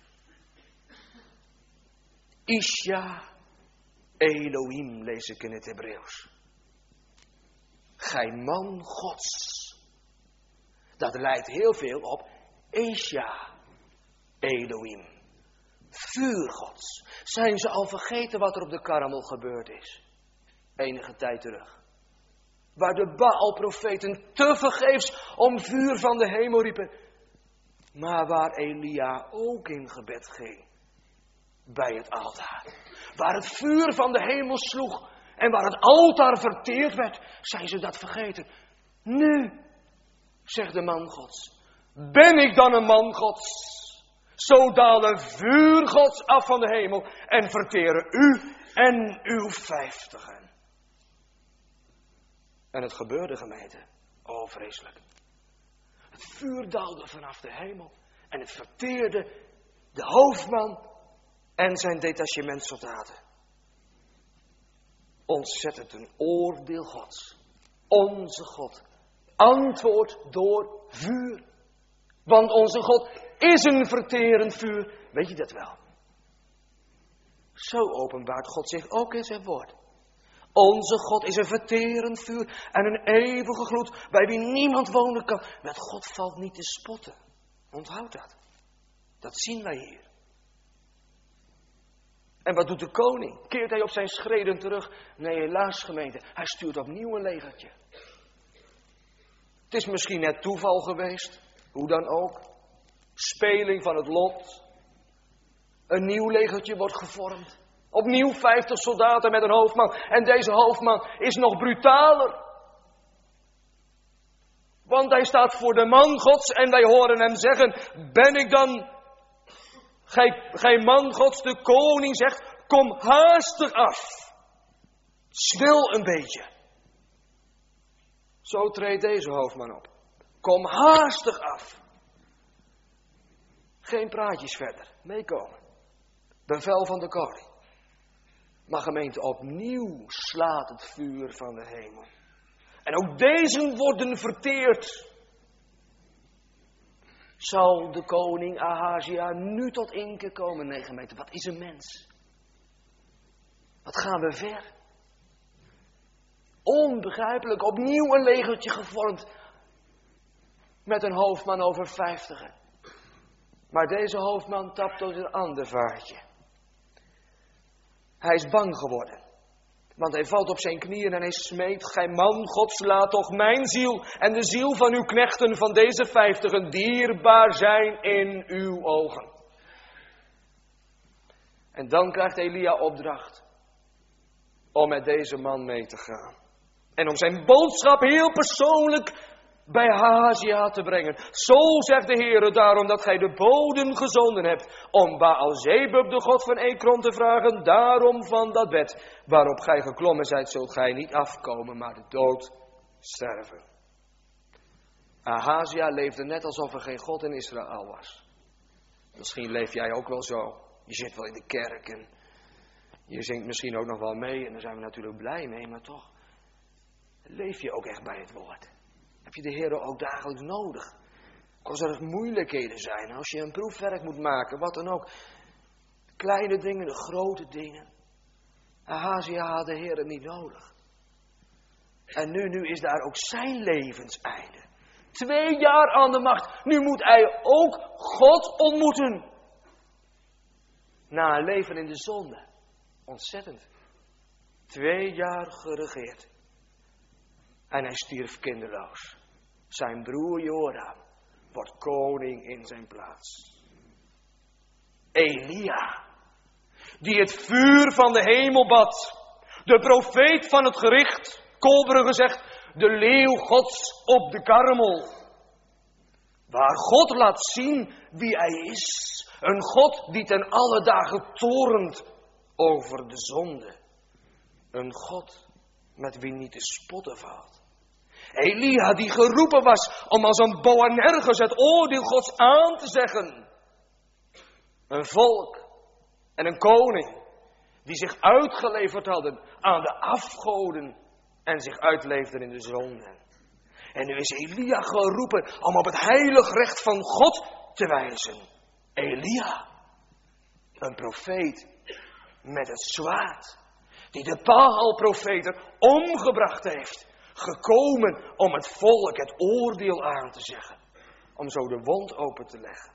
Isha Elohim lees ik in het Hebreeuws. Gij man Gods. Dat lijkt heel veel op Isha Elohim. Vuur Gods. Zijn ze al vergeten wat er op de Karmel gebeurd is? Enige tijd terug. Waar de Baal-profeten tevergeefs om vuur van de hemel riepen. Maar waar Elia ook in gebed ging. Bij het altaar. Waar het vuur van de hemel sloeg. En waar het altaar verteerd werd. Zijn ze dat vergeten. Nu, zegt de man Gods. Ben ik dan een man Gods? Zo dalen vuur Gods af van de hemel. En verteren u en uw vijftigen. En het gebeurde, gemeente. Oh, vreselijk. Het vuur daalde vanaf de hemel. En het verteerde de hoofdman en zijn detachementsoldaten. Ontzettend een oordeel Gods. Onze God antwoordt door vuur. Want onze God is een verterend vuur. Weet je dat wel? Zo openbaart God zich ook in zijn woord. Onze God is een verterend vuur en een eeuwige gloed bij wie niemand wonen kan. Met God valt niet te spotten. Onthoud dat. Dat zien wij hier. En wat doet de koning? Keert hij op zijn schreden terug? Nee, helaas gemeente. Hij stuurt opnieuw een legertje. Het is misschien net toeval geweest. Hoe dan ook. Speling van het lot. Een nieuw legertje wordt gevormd. Opnieuw vijftig soldaten met een hoofdman. En deze hoofdman is nog brutaler. Want hij staat voor de man Gods en wij horen hem zeggen. Ben ik dan, gij, gij man Gods, de koning zegt. Kom haastig af. Snel een beetje. Zo treedt deze hoofdman op. Kom haastig af. Geen praatjes verder. Meekomen. Bevel van de koning. Maar gemeente, opnieuw slaat het vuur van de hemel. En ook deze worden verteerd. Zal de koning Ahazia nu tot inkeer komen? Nee, gemeente, wat is een mens? Wat gaan we ver? Onbegrijpelijk, opnieuw een legertje gevormd. Met een hoofdman over vijftigen. Maar deze hoofdman tapt tot een ander vaartje. Hij is bang geworden. Want hij valt op zijn knieën en hij smeekt. Gij man Gods, laat toch mijn ziel en de ziel van uw knechten van deze vijftigen dierbaar zijn in uw ogen. En dan krijgt Elia opdracht om met deze man mee te gaan. En om zijn boodschap heel persoonlijk bij Ahazia te brengen. Zo zegt de Heere, daarom dat gij de boden gezonden hebt, om Baal-Zebub, de god van Ekron, te vragen, daarom van dat bed, waarop gij geklommen zijt, zult gij niet afkomen, maar de dood sterven. Ahazia leefde net alsof er geen God in Israël was. Misschien leef jij ook wel zo. Je zit wel in de kerk en je zingt misschien ook nog wel mee, en daar zijn we natuurlijk blij mee, maar toch leef je ook echt bij het woord. Heb je de Heer ook dagelijks nodig? Als er moeilijkheden zijn, als je een proefwerk moet maken, wat dan ook. Kleine dingen, de grote dingen. Ahazia had de Heer niet nodig. En nu, nu is daar ook zijn levenseinde. Twee jaar aan de macht. Nu moet hij ook God ontmoeten. Na een leven in de zonde. Ontzettend. Twee jaar geregeerd. En hij stierf kinderloos. Zijn broer Joram wordt koning in zijn plaats. Elia die het vuur van de hemel bad. De profeet van het gericht, Kolbrugge zegt, de leeuw Gods op de Karmel. Waar God laat zien wie hij is. Een God die ten alle dagen torent over de zonde. Een God met wie niet te spotten valt. Elia die geroepen was om als een Boanerges het oordeel Gods aan te zeggen. Een volk en een koning die zich uitgeleverd hadden aan de afgoden en zich uitleefden in de zonde. En nu is Elia geroepen om op het heilig recht van God te wijzen. Elia, een profeet met het zwaard, die de Baal-profeten omgebracht heeft, gekomen om het volk het oordeel aan te zeggen, om zo de wond open te leggen.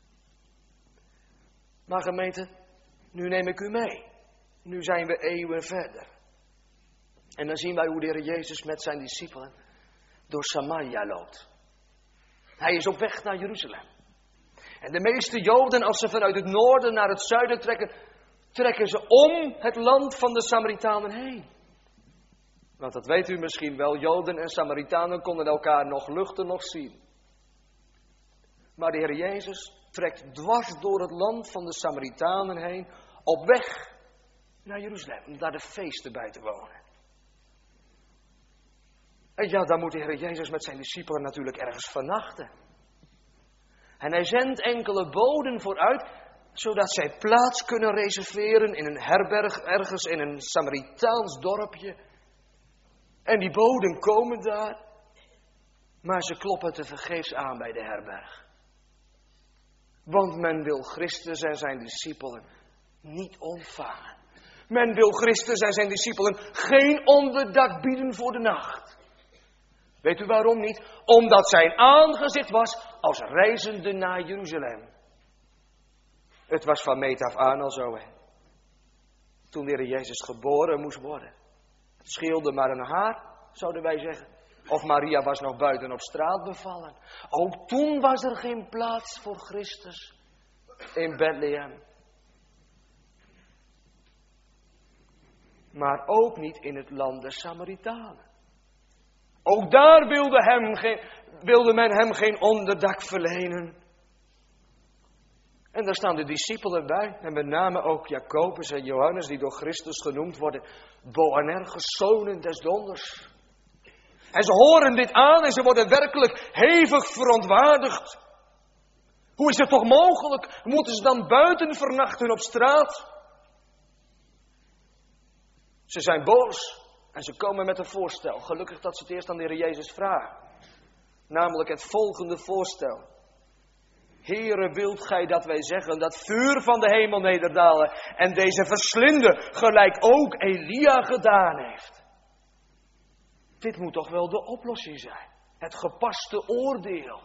Maar gemeente, nu neem ik u mee. Nu zijn we eeuwen verder. En dan zien wij hoe de Heer Jezus met zijn discipelen door Samaria loopt. Hij is op weg naar Jeruzalem. En de meeste Joden, als ze vanuit het noorden naar het zuiden trekken, trekken ze om het land van de Samaritanen heen. Want dat weet u misschien wel, Joden en Samaritanen konden elkaar nog luchten, nog zien. Maar de Heer Jezus trekt dwars door het land van de Samaritanen heen, op weg naar Jeruzalem, om daar de feesten bij te wonen. En ja, dan moet de Heer Jezus met zijn discipelen natuurlijk ergens vernachten. En hij zendt enkele boden vooruit, zodat zij plaats kunnen reserveren in een herberg, ergens in een Samaritaans dorpje. En die boden komen daar, maar ze kloppen tevergeefs aan bij de herberg. Want men wil Christus en zijn discipelen niet ontvangen. Men wil Christus en zijn discipelen geen onderdak bieden voor de nacht. Weet u waarom niet? Omdat zijn aangezicht was als reizende naar Jeruzalem. Het was van meet af aan al zo, hè. Toen de Heer Jezus geboren moest worden. Het scheelde maar een haar, zouden wij zeggen. Of Maria was nog buiten op straat bevallen. Ook toen was er geen plaats voor Christus in Bethlehem. Maar ook niet in het land der Samaritanen. Ook daar wilde, hem geen, wilde men hem geen onderdak verlenen. En daar staan de discipelen bij. En met name ook Jacobus en Johannes, die door Christus genoemd worden Boanerges, zonen des donders. En ze horen dit aan en ze worden werkelijk hevig verontwaardigd. Hoe is het toch mogelijk? Moeten ze dan buiten vernachten op straat? Ze zijn boos en ze komen met een voorstel. Gelukkig dat ze het eerst aan de Heer Jezus vragen. Namelijk het volgende voorstel. Heere, wilt gij dat wij zeggen dat vuur van de hemel nederdalen en deze verslinden, gelijk ook Elia gedaan heeft? Dit moet toch wel de oplossing zijn. Het gepaste oordeel.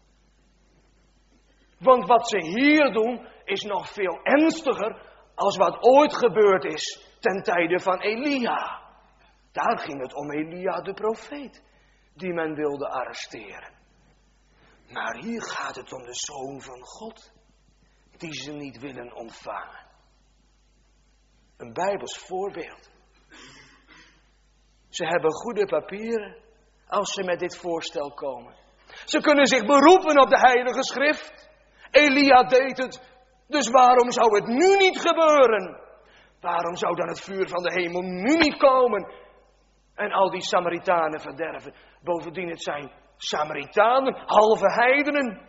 Want wat ze hier doen is nog veel ernstiger als wat ooit gebeurd is ten tijde van Elia. Daar ging het om Elia de profeet, die men wilde arresteren. Maar hier gaat het om de Zoon van God, die ze niet willen ontvangen. Een Bijbels voorbeeld. Ze hebben goede papieren als ze met dit voorstel komen. Ze kunnen zich beroepen op de Heilige Schrift. Elia deed het, dus waarom zou het nu niet gebeuren? Waarom zou dan het vuur van de hemel nu niet komen en al die Samaritanen verderven? Bovendien, het zijn Samaritanen, halve heidenen.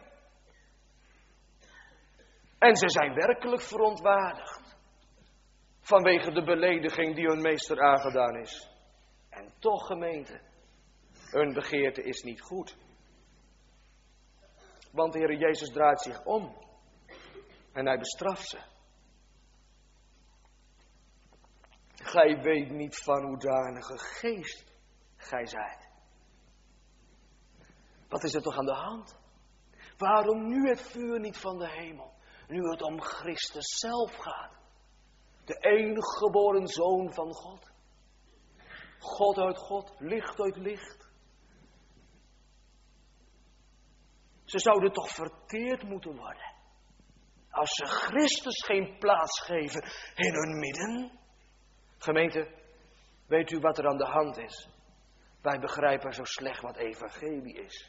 En ze zijn werkelijk verontwaardigd vanwege de belediging die hun meester aangedaan is. En toch, gemeente, hun begeerte is niet goed. Want de Heer Jezus draait zich om en hij bestraft ze. Gij weet niet van hoedanige geest gij zijt. Wat is er toch aan de hand? Waarom nu het vuur niet van de hemel? Nu het om Christus zelf gaat. De enige geboren Zoon van God. God uit God, licht uit licht. Ze zouden toch verteerd moeten worden. als ze Christus geen plaats geven in hun midden? Gemeente, weet u wat er aan de hand is? Wij begrijpen zo slecht wat evangelie is.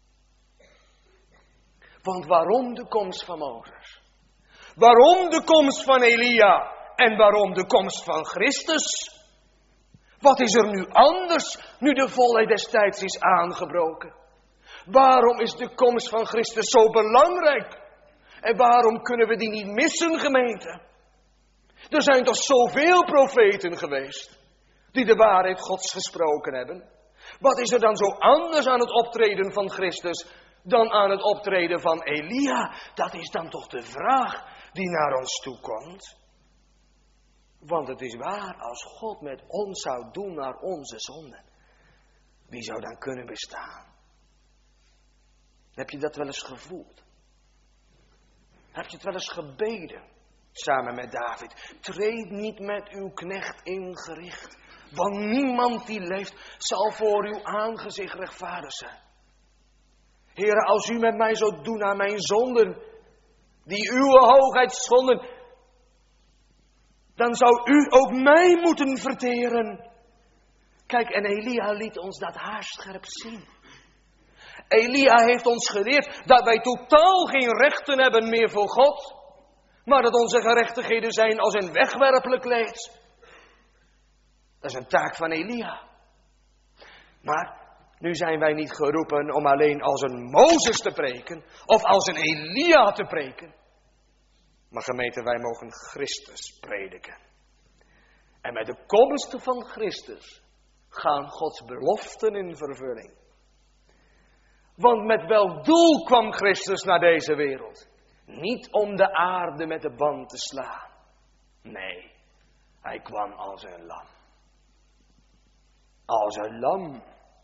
Want waarom de komst van Mozes? Waarom de komst van Elia? En waarom de komst van Christus? Wat is er nu anders, nu de volheid des tijds is aangebroken? Waarom is de komst van Christus zo belangrijk? En waarom kunnen we die niet missen, gemeente? Er zijn toch zoveel profeten geweest, die de waarheid Gods gesproken hebben. Wat is er dan zo anders aan het optreden van Christus dan aan het optreden van Elia? Dat is dan toch de vraag die naar ons toe komt. Want het is waar, als God met ons zou doen naar onze zonden, wie zou dan kunnen bestaan? Heb je dat wel eens gevoeld? Heb je het wel eens gebeden, samen met David? Treed niet met uw knecht in gericht, want niemand die leeft zal voor uw aangezicht rechtvaardig zijn. Heere, als u met mij zou doen aan mijn zonden, die uw hoogheid schonden, dan zou u ook mij moeten verteren. Kijk, en Elia liet ons dat haarscherp zien. Elia heeft ons geleerd dat wij totaal geen rechten hebben meer voor God, maar dat onze gerechtigheden zijn als een wegwerpelijk leed. Dat is een taak van Elia. Maar nu zijn wij niet geroepen om alleen als een Mozes te preken of als een Elia te preken. Maar gemeente, wij mogen Christus prediken. En met de komst van Christus gaan Gods beloften in vervulling. Want met welk doel kwam Christus naar deze wereld? Niet om de aarde met de band te slaan. Nee, hij kwam als een lam. Als een lam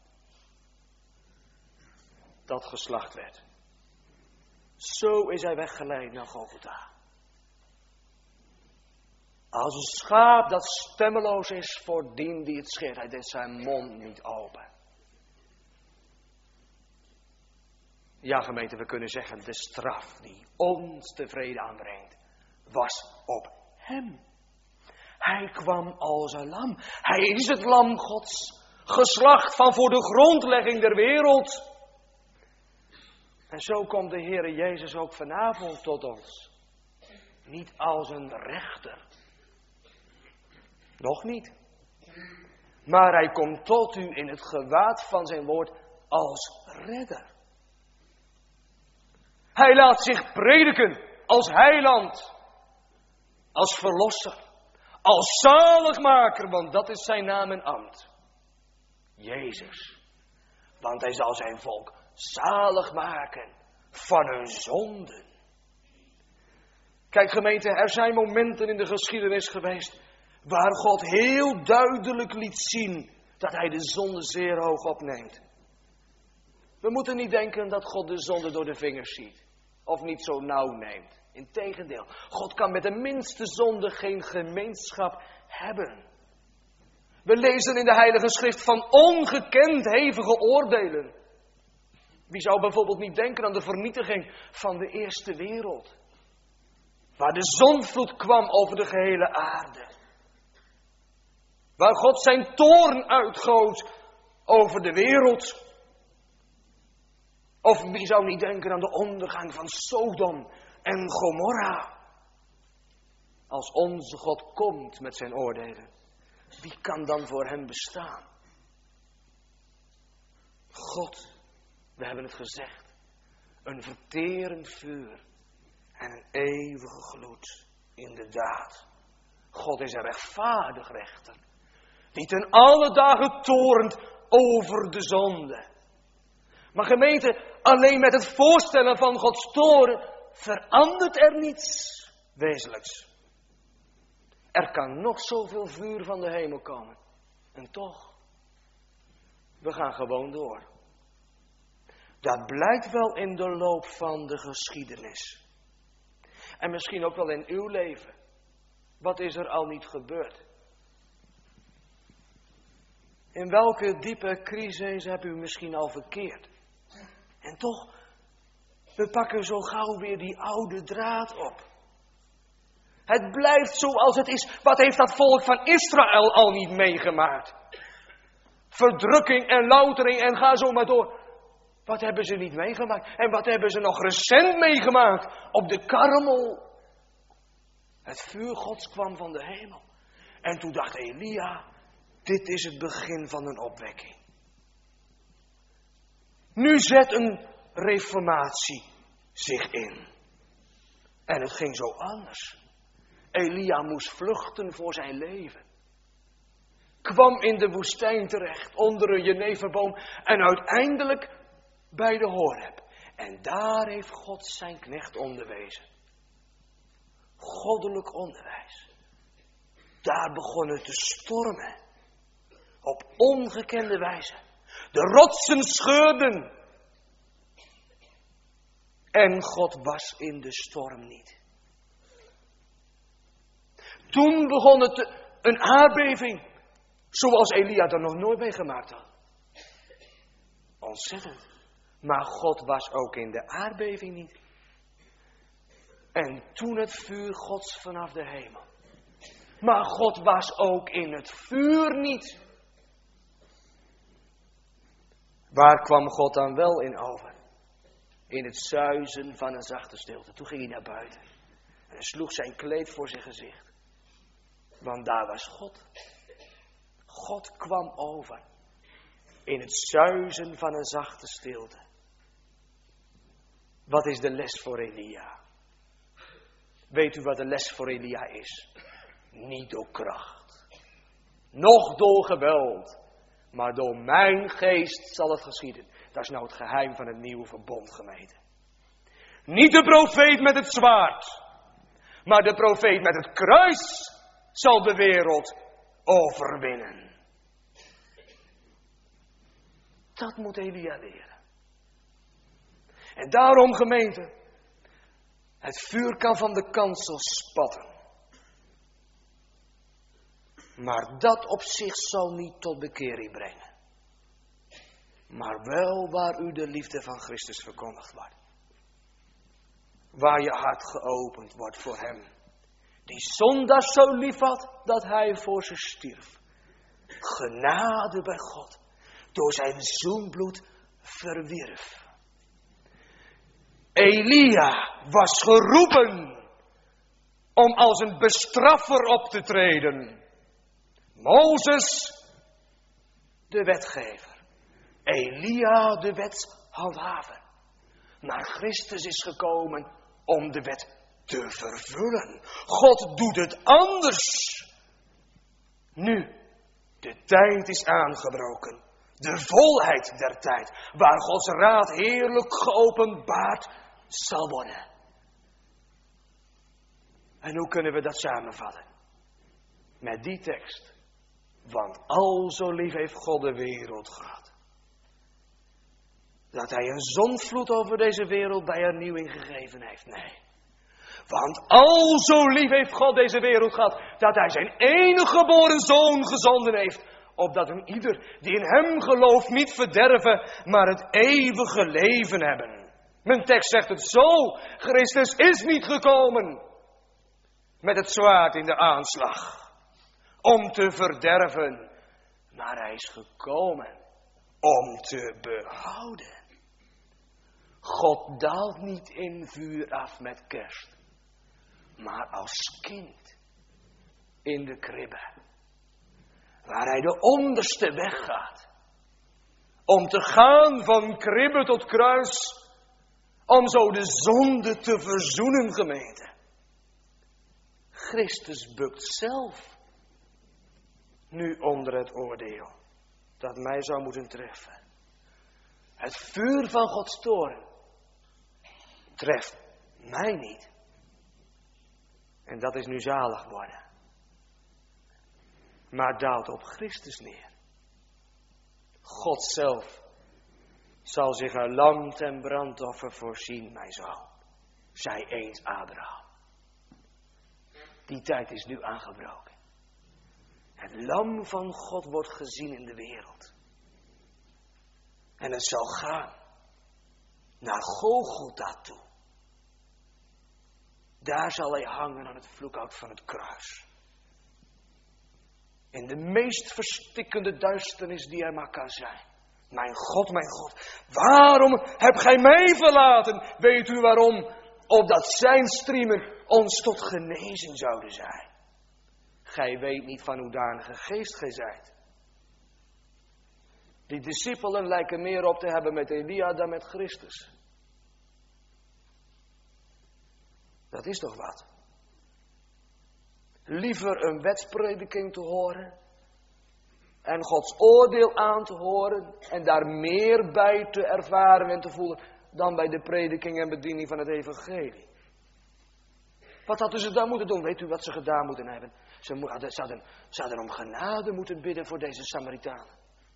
dat geslacht werd. Zo is hij weggeleid naar Golgotha. Als een schaap dat stemmeloos is voor dien die het scheert. Hij deed zijn mond niet open. Ja, gemeente, we kunnen zeggen, de straf die ons tevreden aanbrengt, was op hem. Hij kwam als een lam. Hij is het lam Gods, geslacht van voor de grondlegging der wereld. En zo komt de Heere Jezus ook vanavond tot ons. Niet als een rechter. Nog niet. Maar hij komt tot u in het gewaad van zijn woord als redder. Hij laat zich prediken als heiland, als verlosser, als zaligmaker, want dat is zijn naam en ambt. Jezus, want hij zal zijn volk zalig maken van hun zonden. Kijk gemeente, er zijn momenten in de geschiedenis geweest waar God heel duidelijk liet zien dat hij de zonde zeer hoog opneemt. We moeten niet denken dat God de zonde door de vingers ziet. Of niet zo nauw neemt. Integendeel, God kan met de minste zonde geen gemeenschap hebben. We lezen in de Heilige Schrift van ongekend hevige oordelen. Wie zou bijvoorbeeld niet denken aan de vernietiging van de eerste wereld. Waar de zondvloed kwam over de gehele aarde. Waar God zijn toorn uitgoot over de wereld. Of wie zou niet denken aan de ondergang van Sodom en Gomorra. Als onze God komt met zijn oordelen, wie kan dan voor hem bestaan? God, we hebben het gezegd, een verterend vuur en een eeuwige gloed, inderdaad. God is een rechtvaardig rechter, die ten alle dagen toornt over de zonde. Maar gemeente, alleen met het voorstellen van Gods toorn verandert er niets wezenlijks. Er kan nog zoveel vuur van de hemel komen. En toch, we gaan gewoon door. Dat blijkt wel in de loop van de geschiedenis. En misschien ook wel in uw leven. Wat is er al niet gebeurd? In welke diepe crisis hebt u misschien al verkeerd? En toch, we pakken zo gauw weer die oude draad op. Het blijft zoals het is. Wat heeft dat volk van Israël al niet meegemaakt? Verdrukking en loutering en ga zo maar door. Wat hebben ze niet meegemaakt? En wat hebben ze nog recent meegemaakt? Op de Karmel. Het vuur Gods kwam van de hemel. En toen dacht Elia, dit is het begin van een opwekking. Nu zet een reformatie zich in. En het ging zo anders. Elia moest vluchten voor zijn leven. Kwam in de woestijn terecht, onder een jeneverboom en uiteindelijk bij de Horeb. En daar heeft God zijn knecht onderwezen. Goddelijk onderwijs. Daar begon het te stormen. Op ongekende wijze. De rotsen scheurden. En God was in de storm niet. Toen begon het te, een aardbeving. Zoals Elia er nog nooit meegemaakt had. Ontzettend. Maar God was ook in de aardbeving niet. En toen het vuur Gods vanaf de hemel. Maar God was ook in het vuur niet. Waar kwam God dan wel in over? In het suizen van een zachte stilte. Toen ging hij naar buiten. En hij sloeg zijn kleed voor zijn gezicht. Want daar was God. God kwam over. In het suizen van een zachte stilte. Wat is de les voor Elia? Weet u wat de les voor Elia is? Niet door kracht. Noch door geweld. Maar door mijn geest zal het geschieden. Dat is nou het geheim van het nieuwe verbond, gemeente. Niet de profeet met het zwaard. Maar de profeet met het kruis zal de wereld overwinnen. Dat moet Elia leren. En daarom, gemeente. Het vuur kan van de kansel spatten. Maar dat op zich zal niet tot bekering brengen. Maar wel waar u de liefde van Christus verkondigd wordt. Waar je hart geopend wordt voor hem. Die zondags zo lief had dat hij voor ze stierf. Genade bij God. Door zijn zoenbloed verwierf. Elia was geroepen om als een bestraffer op te treden. Mozes, de wetgever. Elia, de wetshandhaver. Maar Christus is gekomen om de wet te vervullen. God doet het anders. Nu, de tijd is aangebroken. De volheid der tijd. Waar Gods raad heerlijk geopenbaard zal worden. En hoe kunnen we dat samenvatten? Met die tekst. Want al zo lief heeft God de wereld gehad. Dat hij een zondvloed over deze wereld bij hernieuwing gegeven heeft. Nee. Want al zo lief heeft God deze wereld gehad. Dat hij zijn enige geboren zoon gezonden heeft. Opdat een ieder die in hem gelooft niet verderven. Maar het eeuwige leven hebben. Mijn tekst zegt het zo. Christus is niet gekomen. Met het zwaard in de aanslag. Om te verderven. Maar hij is gekomen. Om te behouden. God daalt niet in vuur af met kerst. Maar als kind. In de kribbe. Waar hij de onderste weg gaat. Om te gaan van kribbe tot kruis. Om zo de zonde te verzoenen, gemeente. Christus bukt zelf. Nu onder het oordeel. Dat mij zou moeten treffen. Het vuur van Gods toorn. Treft mij niet. En dat is nu zalig worden. Maar daalt op Christus neer. God zelf zal zich een lam ten brandoffer voorzien, mijn zoon. Zei eens Abraham. Die tijd is nu aangebroken. Het lam van God wordt gezien in de wereld. En het zal gaan naar Golgotha toe. Daar zal hij hangen aan het vloekhout van het kruis. In de meest verstikkende duisternis die er maar kan zijn. Mijn God, mijn God, waarom hebt gij mij verlaten? Weet u waarom? Opdat zijn striemen ons tot genezing zouden zijn. Gij weet niet van hoedanige geest gij zijt. Die discipelen lijken meer op te hebben met Elia dan met Christus. Dat is toch wat? Liever een wetsprediking te horen en Gods oordeel aan te horen en daar meer bij te ervaren en te voelen dan bij de prediking en bediening van het evangelie. Wat hadden ze dan moeten doen? Weet u wat ze gedaan moeten hebben? Ze hadden, ze hadden, ze hadden om genade moeten bidden voor deze Samaritanen.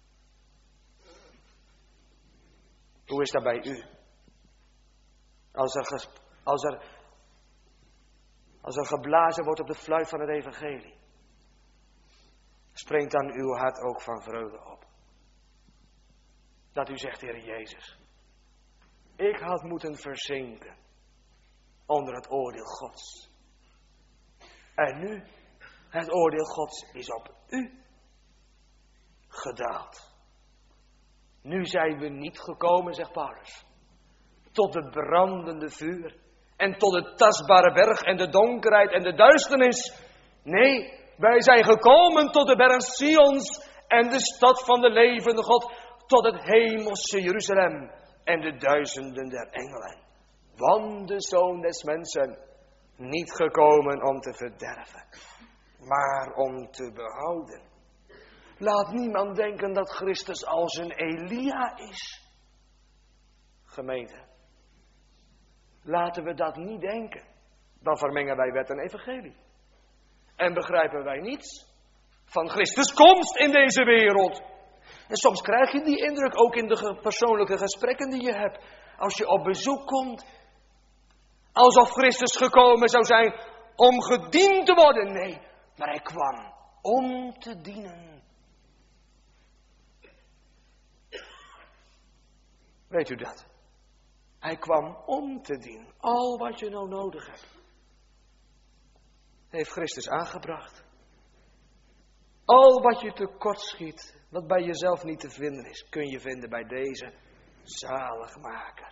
Hoe is dat bij u? Als er, ges, als er, als er geblazen wordt op de fluit van het evangelie, springt dan uw hart ook van vreugde op. Dat u zegt, Heer Jezus, ik had moeten verzinken onder het oordeel Gods. En nu, het oordeel Gods is op u gedaald. Nu zijn we niet gekomen, zegt Paulus, tot de brandende vuur en tot de tastbare berg en de donkerheid en de duisternis. Nee, wij zijn gekomen tot de berg Sions en de stad van de levende God, tot het hemelse Jeruzalem en de duizenden der engelen. Want de Zoon des Mensen niet gekomen om te verderven, maar om te behouden. Laat niemand denken dat Christus als een Elia is. Gemeente, laten we dat niet denken. Dan vermengen wij wet en evangelie. En begrijpen wij niets van Christus' komst in deze wereld. En soms krijg je die indruk ook in de persoonlijke gesprekken die je hebt. Als je op bezoek komt. Alsof Christus gekomen zou zijn om gediend te worden. Nee, maar hij kwam om te dienen. Weet u dat? Hij kwam om te dienen. Al wat je nou nodig hebt, heeft Christus aangebracht. Al wat je tekort schiet, wat bij jezelf niet te vinden is, kun je vinden bij deze zaligmaker.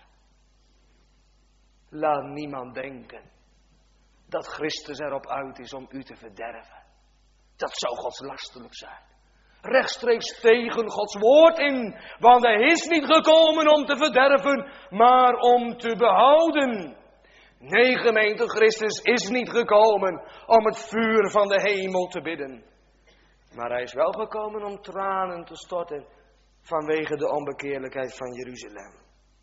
Laat niemand denken dat Christus erop uit is om u te verderven. Dat zou godslasterlijk zijn. Rechtstreeks tegen Gods woord in. Want hij is niet gekomen om te verderven, maar om te behouden. Nee, gemeente, Christus is niet gekomen om het vuur van de hemel te bidden. Maar hij is wel gekomen om tranen te storten vanwege de onbekeerlijkheid van Jeruzalem.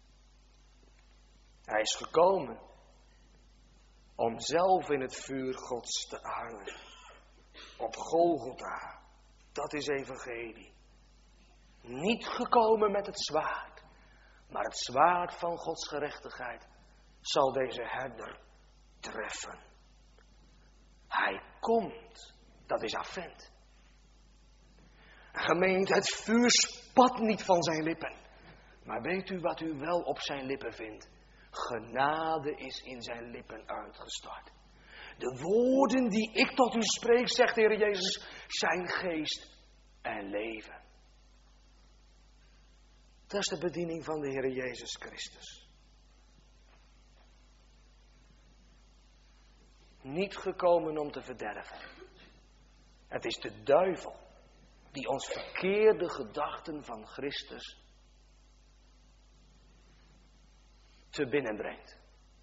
Hij is gekomen om zelf in het vuur Gods te hangen. Op Golgotha. Dat is evangelie. Niet gekomen met het zwaard, maar het zwaard van Gods gerechtigheid zal deze herder treffen. Hij komt. Dat is Advent. Gemeente, het vuur spat niet van zijn lippen. Maar weet u wat u wel op zijn lippen vindt? Genade is in zijn lippen uitgestort. De woorden die ik tot u spreek, zegt de Heer Jezus, zijn geest en leven. Dat is de bediening van de Heer Jezus Christus. Niet gekomen om te verderven. Het is de duivel die ons verkeerde gedachten van Christus te binnen brengt.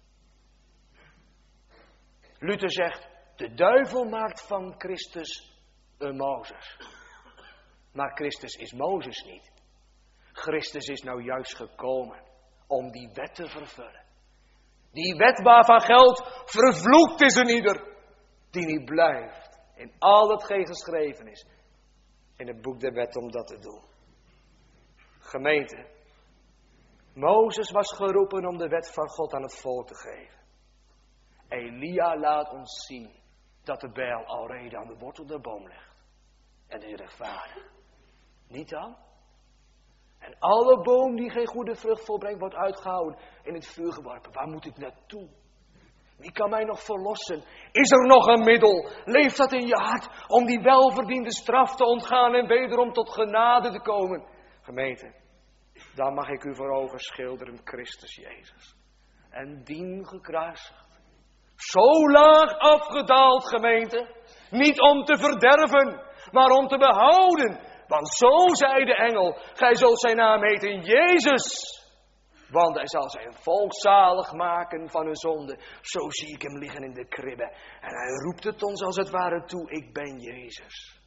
Luther zegt, de duivel maakt van Christus een Mozes. Maar Christus is Mozes niet. Christus is nou juist gekomen om die wet te vervullen. Die wet waarvan geldt, vervloekt is een ieder die niet blijft in al hetgeen geschreven is in het boek der wet om dat te doen. Gemeente, Mozes was geroepen om de wet van God aan het volk te geven. Elia laat ons zien dat de bijl alreeds aan de wortel der boom ligt. En is rechtvaardig. Niet dan? En alle boom die geen goede vrucht volbrengt wordt uitgehouden in het vuur geworpen. Waar moet ik naartoe? Wie kan mij nog verlossen? Is er nog een middel? Leeft dat in je hart om die welverdiende straf te ontgaan en wederom tot genade te komen? Gemeente, daar mag ik u voor ogen schilderen, Christus Jezus. En dien gekruisigd. Zo laag afgedaald, gemeente. Niet om te verderven, maar om te behouden. Want zo zei de engel, gij zult zijn naam heten Jezus. Want hij zal zijn volk zalig maken van hun zonde. Zo zie ik hem liggen in de kribbe. En hij roept het ons als het ware toe, ik ben Jezus.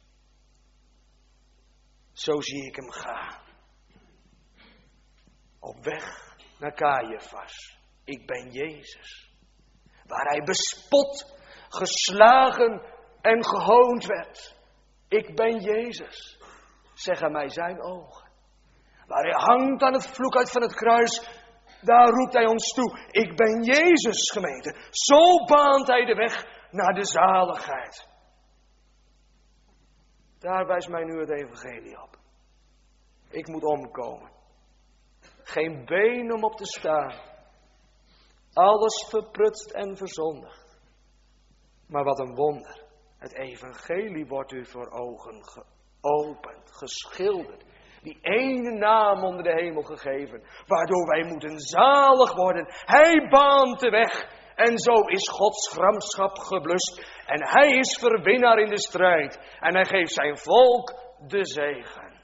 Zo zie ik hem gaan. Op weg naar Caiaphas. Ik ben Jezus. Waar hij bespot, geslagen en gehoond werd. Ik ben Jezus. Zeggen mij zijn ogen. Waar hij hangt aan het vloekuit van het kruis. Daar roept hij ons toe. Ik ben Jezus, gemeente. Zo baant hij de weg naar de zaligheid. Daar wijst mij nu het evangelie op. Ik moet omkomen. Geen been om op te staan. Alles verprutst en verzondigd. Maar wat een wonder. Het evangelie wordt u voor ogen geopend, geschilderd. Die ene naam onder de hemel gegeven. Waardoor wij moeten zalig worden. Hij baant de weg. En zo is Gods gramschap geblust. En hij is verwinnaar in de strijd. En hij geeft zijn volk de zegen.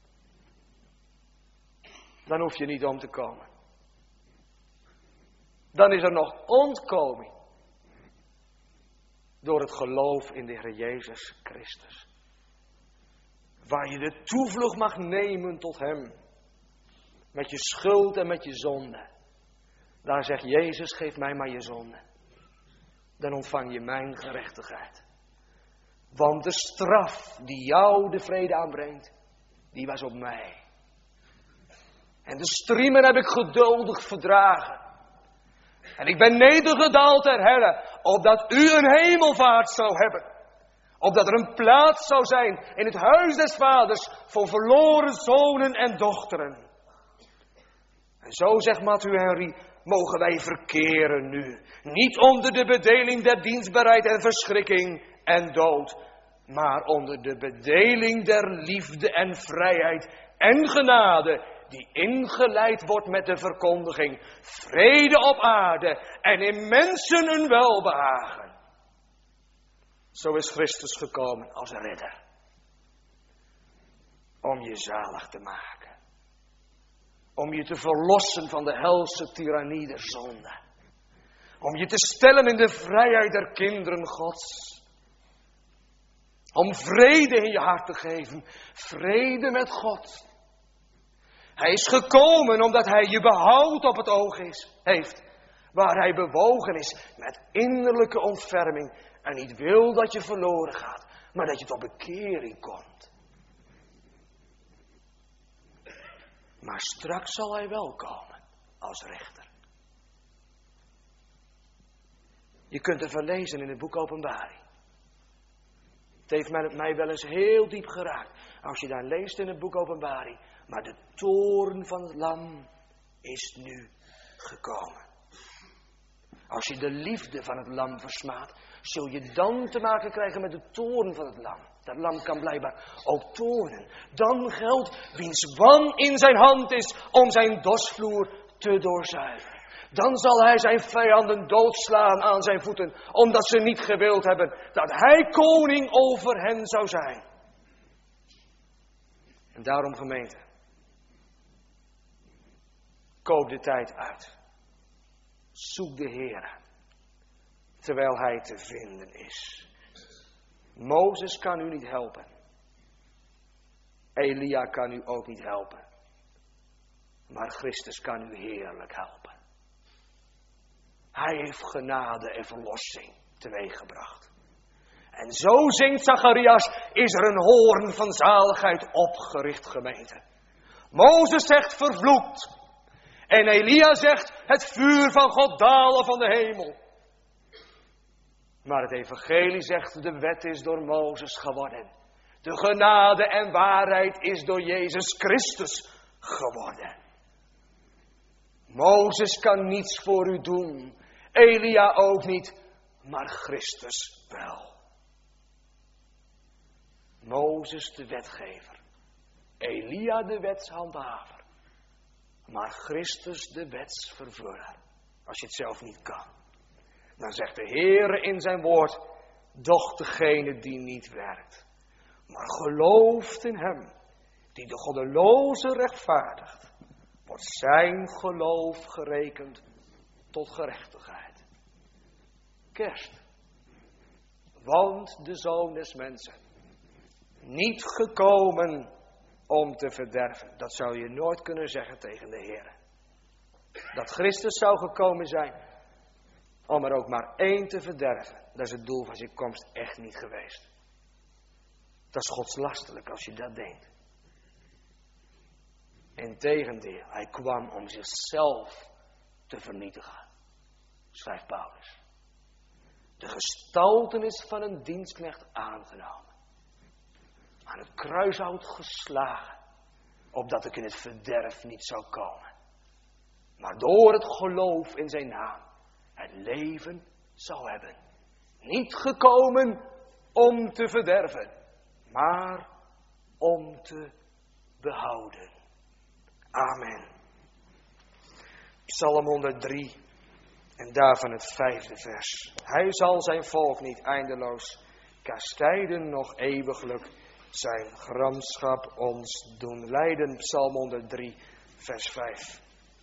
Dan hoef je niet om te komen. Dan is er nog ontkoming. Door het geloof in de Heer Jezus Christus. Waar je de toevlucht mag nemen tot hem. Met je schuld en met je zonde. Daar zegt Jezus, geef mij maar je zonde. Dan ontvang je mijn gerechtigheid. Want de straf die jou de vrede aanbrengt, die was op mij. En de striemen heb ik geduldig verdragen. En ik ben nedergedaald ter helle, opdat u een hemelvaart zou hebben. Opdat er een plaats zou zijn in het huis des vaders voor verloren zonen en dochteren. En zo zegt Matthew Henry, mogen wij verkeren nu. Niet onder de bedeling der dienstbaarheid en verschrikking en dood. Maar onder de bedeling der liefde en vrijheid en genade. Die ingeleid wordt met de verkondiging. Vrede op aarde en in mensen een welbehagen. Zo is Christus gekomen als redder. Om je zalig te maken. Om je te verlossen van de helse tirannie der zonde. Om je te stellen in de vrijheid der kinderen Gods. Om vrede in je hart te geven. Vrede met God. Hij is gekomen omdat hij je behoud op het oog is, heeft. Waar hij bewogen is met innerlijke ontferming. En niet wil dat je verloren gaat, maar dat je tot bekering komt. Maar straks zal hij wel komen als rechter. Je kunt ervan lezen in het boek Openbaring. Het heeft mij wel eens heel diep geraakt. Als je daar leest in het boek Openbaring. Maar de toorn van het lam is nu gekomen. Als je de liefde van het lam versmaadt, zul je dan te maken krijgen met de toorn van het lam. Dat lam kan blijkbaar ook toornen. Dan geldt wiens wan in zijn hand is om zijn dorsvloer te doorzuiveren. Dan zal hij zijn vijanden doodslaan aan zijn voeten, omdat ze niet gewild hebben dat hij koning over hen zou zijn. En daarom, gemeente, koop de tijd uit. Zoek de Heer, terwijl hij te vinden is. Mozes kan u niet helpen. Elia kan u ook niet helpen. Maar Christus kan u heerlijk helpen. Hij heeft genade en verlossing teweeggebracht. En zo zingt Zacharias, is er een hoorn van zaligheid opgericht, gemeente. Mozes zegt vervloekt. En Elia zegt het vuur van God dalen van de hemel. Maar het evangelie zegt de wet is door Mozes geworden. De genade en waarheid is door Jezus Christus geworden. Mozes kan niets voor u doen. Elia ook niet, maar Christus wel. Mozes de wetgever, Elia de wetshandhaver, maar Christus de wetsvervuller. Als je het zelf niet kan. Dan zegt de Heere in zijn woord, doch degene die niet werkt, maar gelooft in hem, die de goddeloze rechtvaardigt, wordt zijn geloof gerekend tot gerechtigheid. Kerst. Want de Zoon des Mensen niet gekomen om te verderven. Dat zou je nooit kunnen zeggen tegen de Heer. Dat Christus zou gekomen zijn om er ook maar één te verderven. Dat is het doel van zijn komst echt niet geweest. Dat is godslastelijk als je dat denkt. Integendeel, hij kwam om zichzelf te vernietigen, schrijft Paulus. De gestaltenis van een dienstknecht aangenomen. Aan het kruishout geslagen, opdat ik in het verderf niet zou komen. Maar door het geloof in zijn naam het leven zou hebben. Niet gekomen om te verderven, maar om te behouden. Amen. Psalm honderddrie en daarvan het vijfde vers. Hij zal zijn volk niet eindeloos kastijden, nog eeuwiglijk zijn gramschap ons doen lijden. Psalm honderddrie, vers vijf.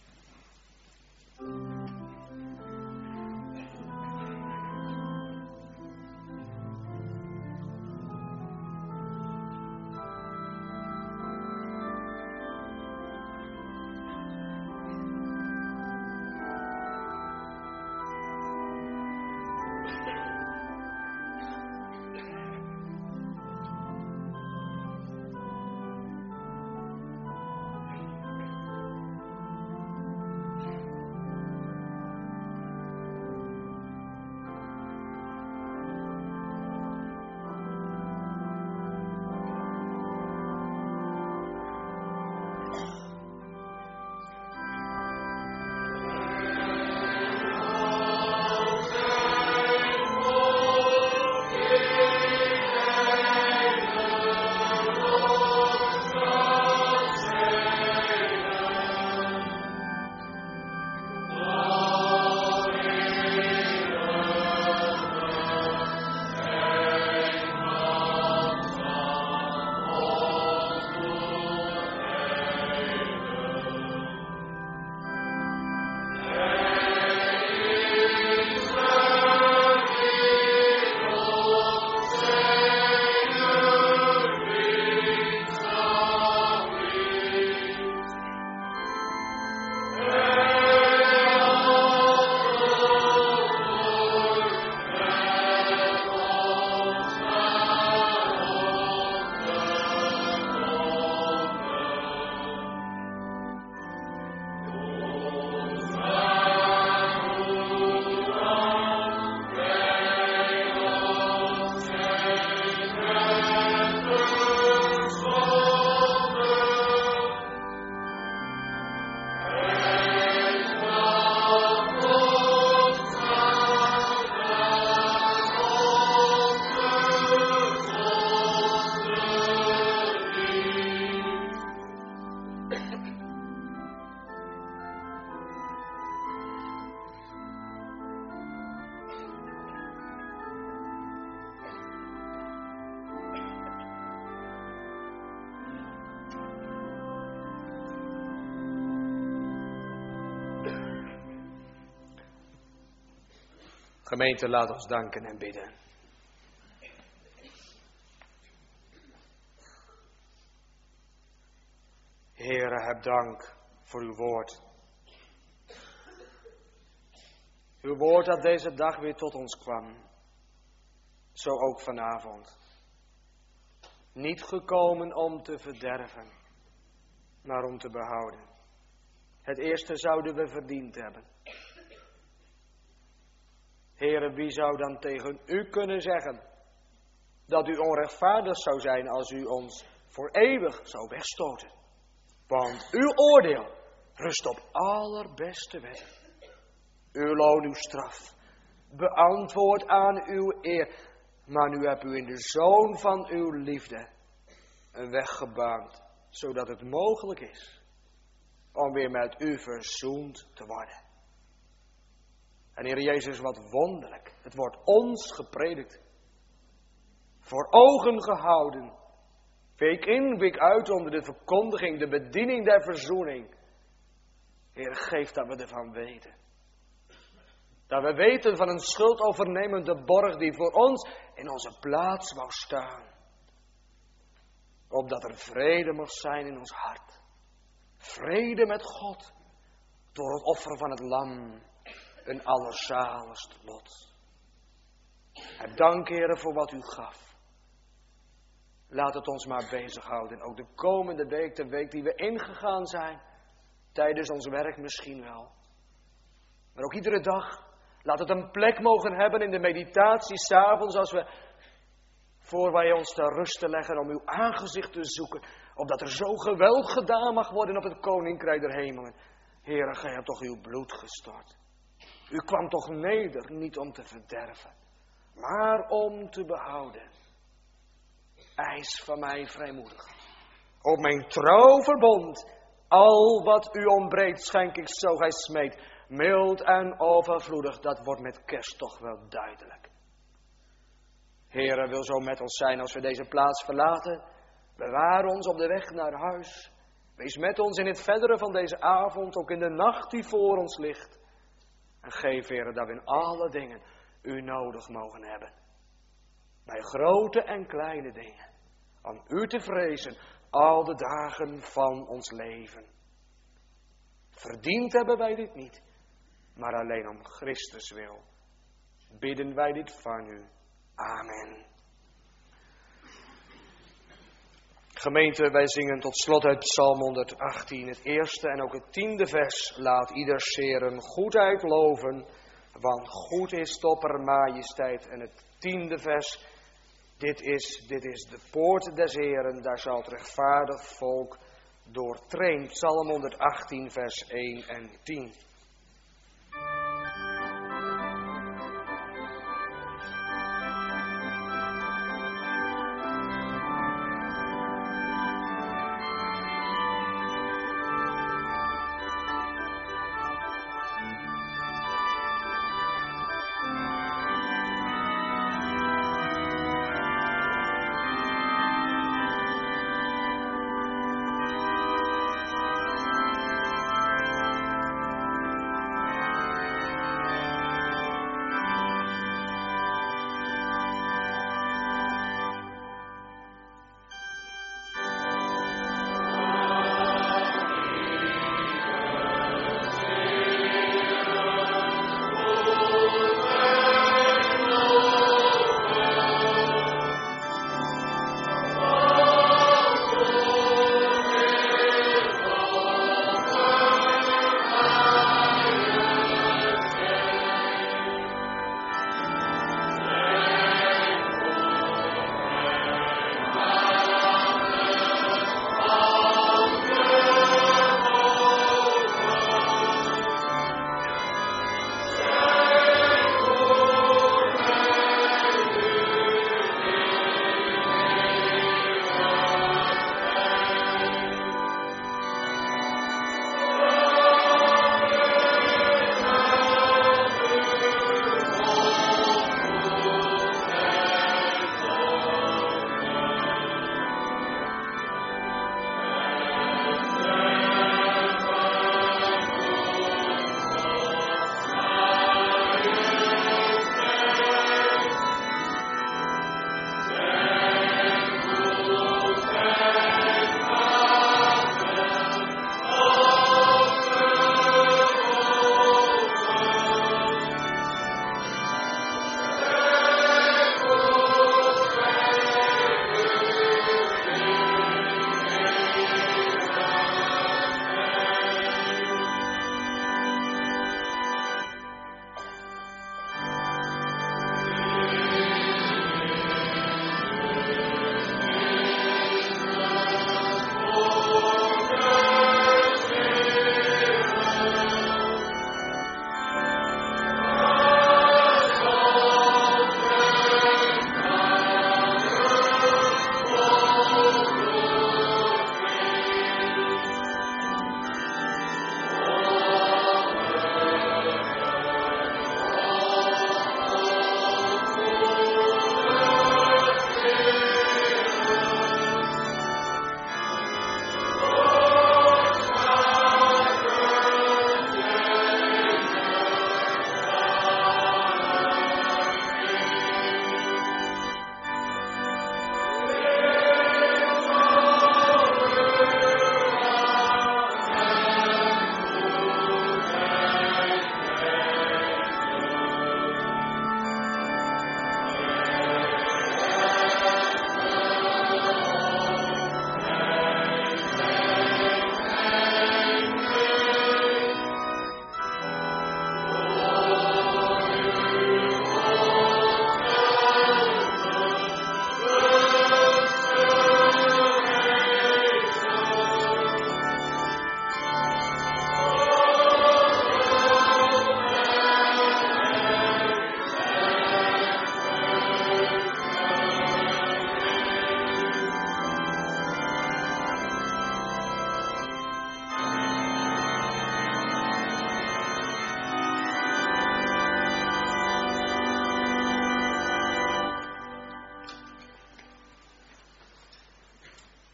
Gemeente, laat ons danken en bidden. Heere, heb dank voor uw woord. Uw woord dat deze dag weer tot ons kwam. Zo ook vanavond. Niet gekomen om te verderven, maar om te behouden. Het eerste zouden we verdiend hebben. Heere, wie zou dan tegen u kunnen zeggen dat u onrechtvaardig zou zijn als u ons voor eeuwig zou wegstoten? Want uw oordeel rust op allerbeste wetten. Uw loon, uw straf, beantwoord aan uw eer. Maar nu hebt u in de Zoon van uw liefde een weg gebaand, zodat het mogelijk is om weer met u verzoend te worden. En Heer Jezus, wat wonderlijk. Het wordt ons gepredikt. Voor ogen gehouden. Week in, week uit onder de verkondiging, de bediening der verzoening. Heer, geef dat we ervan weten. Dat we weten van een schuldovernemende borg die voor ons in onze plaats wou staan. Opdat er vrede mag zijn in ons hart. Vrede met God. Door het offer van het lam. Een allerzaligst lot. En dank, Heere, voor wat u gaf. Laat het ons maar bezighouden. Ook de komende week, de week die we ingegaan zijn. Tijdens ons werk misschien wel. Maar ook iedere dag. Laat het een plek mogen hebben in de meditatie 's avonds als we, voor wij ons ter ruste leggen, om uw aangezicht te zoeken. Opdat er zo geweld gedaan mag worden op het koninkrijk der hemelen. Heere, gij hebt toch uw bloed gestort. U kwam toch neder, niet om te verderven, maar om te behouden. Eis van mij vrijmoedig. Op mijn trouw verbond, al wat u ontbreekt, schenk ik zo gij smeet. Mild en overvloedig, dat wordt met kerst toch wel duidelijk. Heere, wil zo met ons zijn als we deze plaats verlaten. Bewaar ons op de weg naar huis. Wees met ons in het verdere van deze avond, ook in de nacht die voor ons ligt. En geef, Heere, dat we in alle dingen u nodig mogen hebben. Bij grote en kleine dingen. Om u te vrezen al de dagen van ons leven. Verdiend hebben wij dit niet. Maar alleen om Christus wil. Bidden wij dit van u. Amen. Gemeente, wij zingen tot slot uit Psalm honderdachttien, het eerste en ook het tiende vers. Laat ieder Heeren goedheid loven, want goed is topper majesteit. En het tiende vers, dit is, dit is de poort des Heeren, daar zal het rechtvaardig volk doortreden. Psalm honderdachttien, vers één en tien.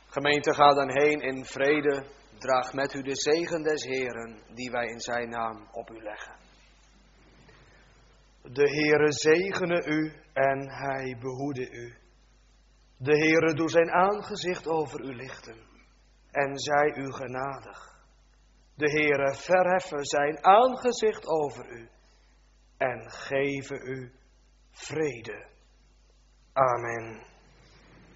Gemeente, ga dan heen in vrede. Draag met u de zegen des Heeren, die wij in zijn naam op u leggen. De Heere zegene u en hij behoede u. De Heere doe zijn aangezicht over u lichten en zij u genadig. De Heere verheffen zijn aangezicht over u en geven u vrede. Amen.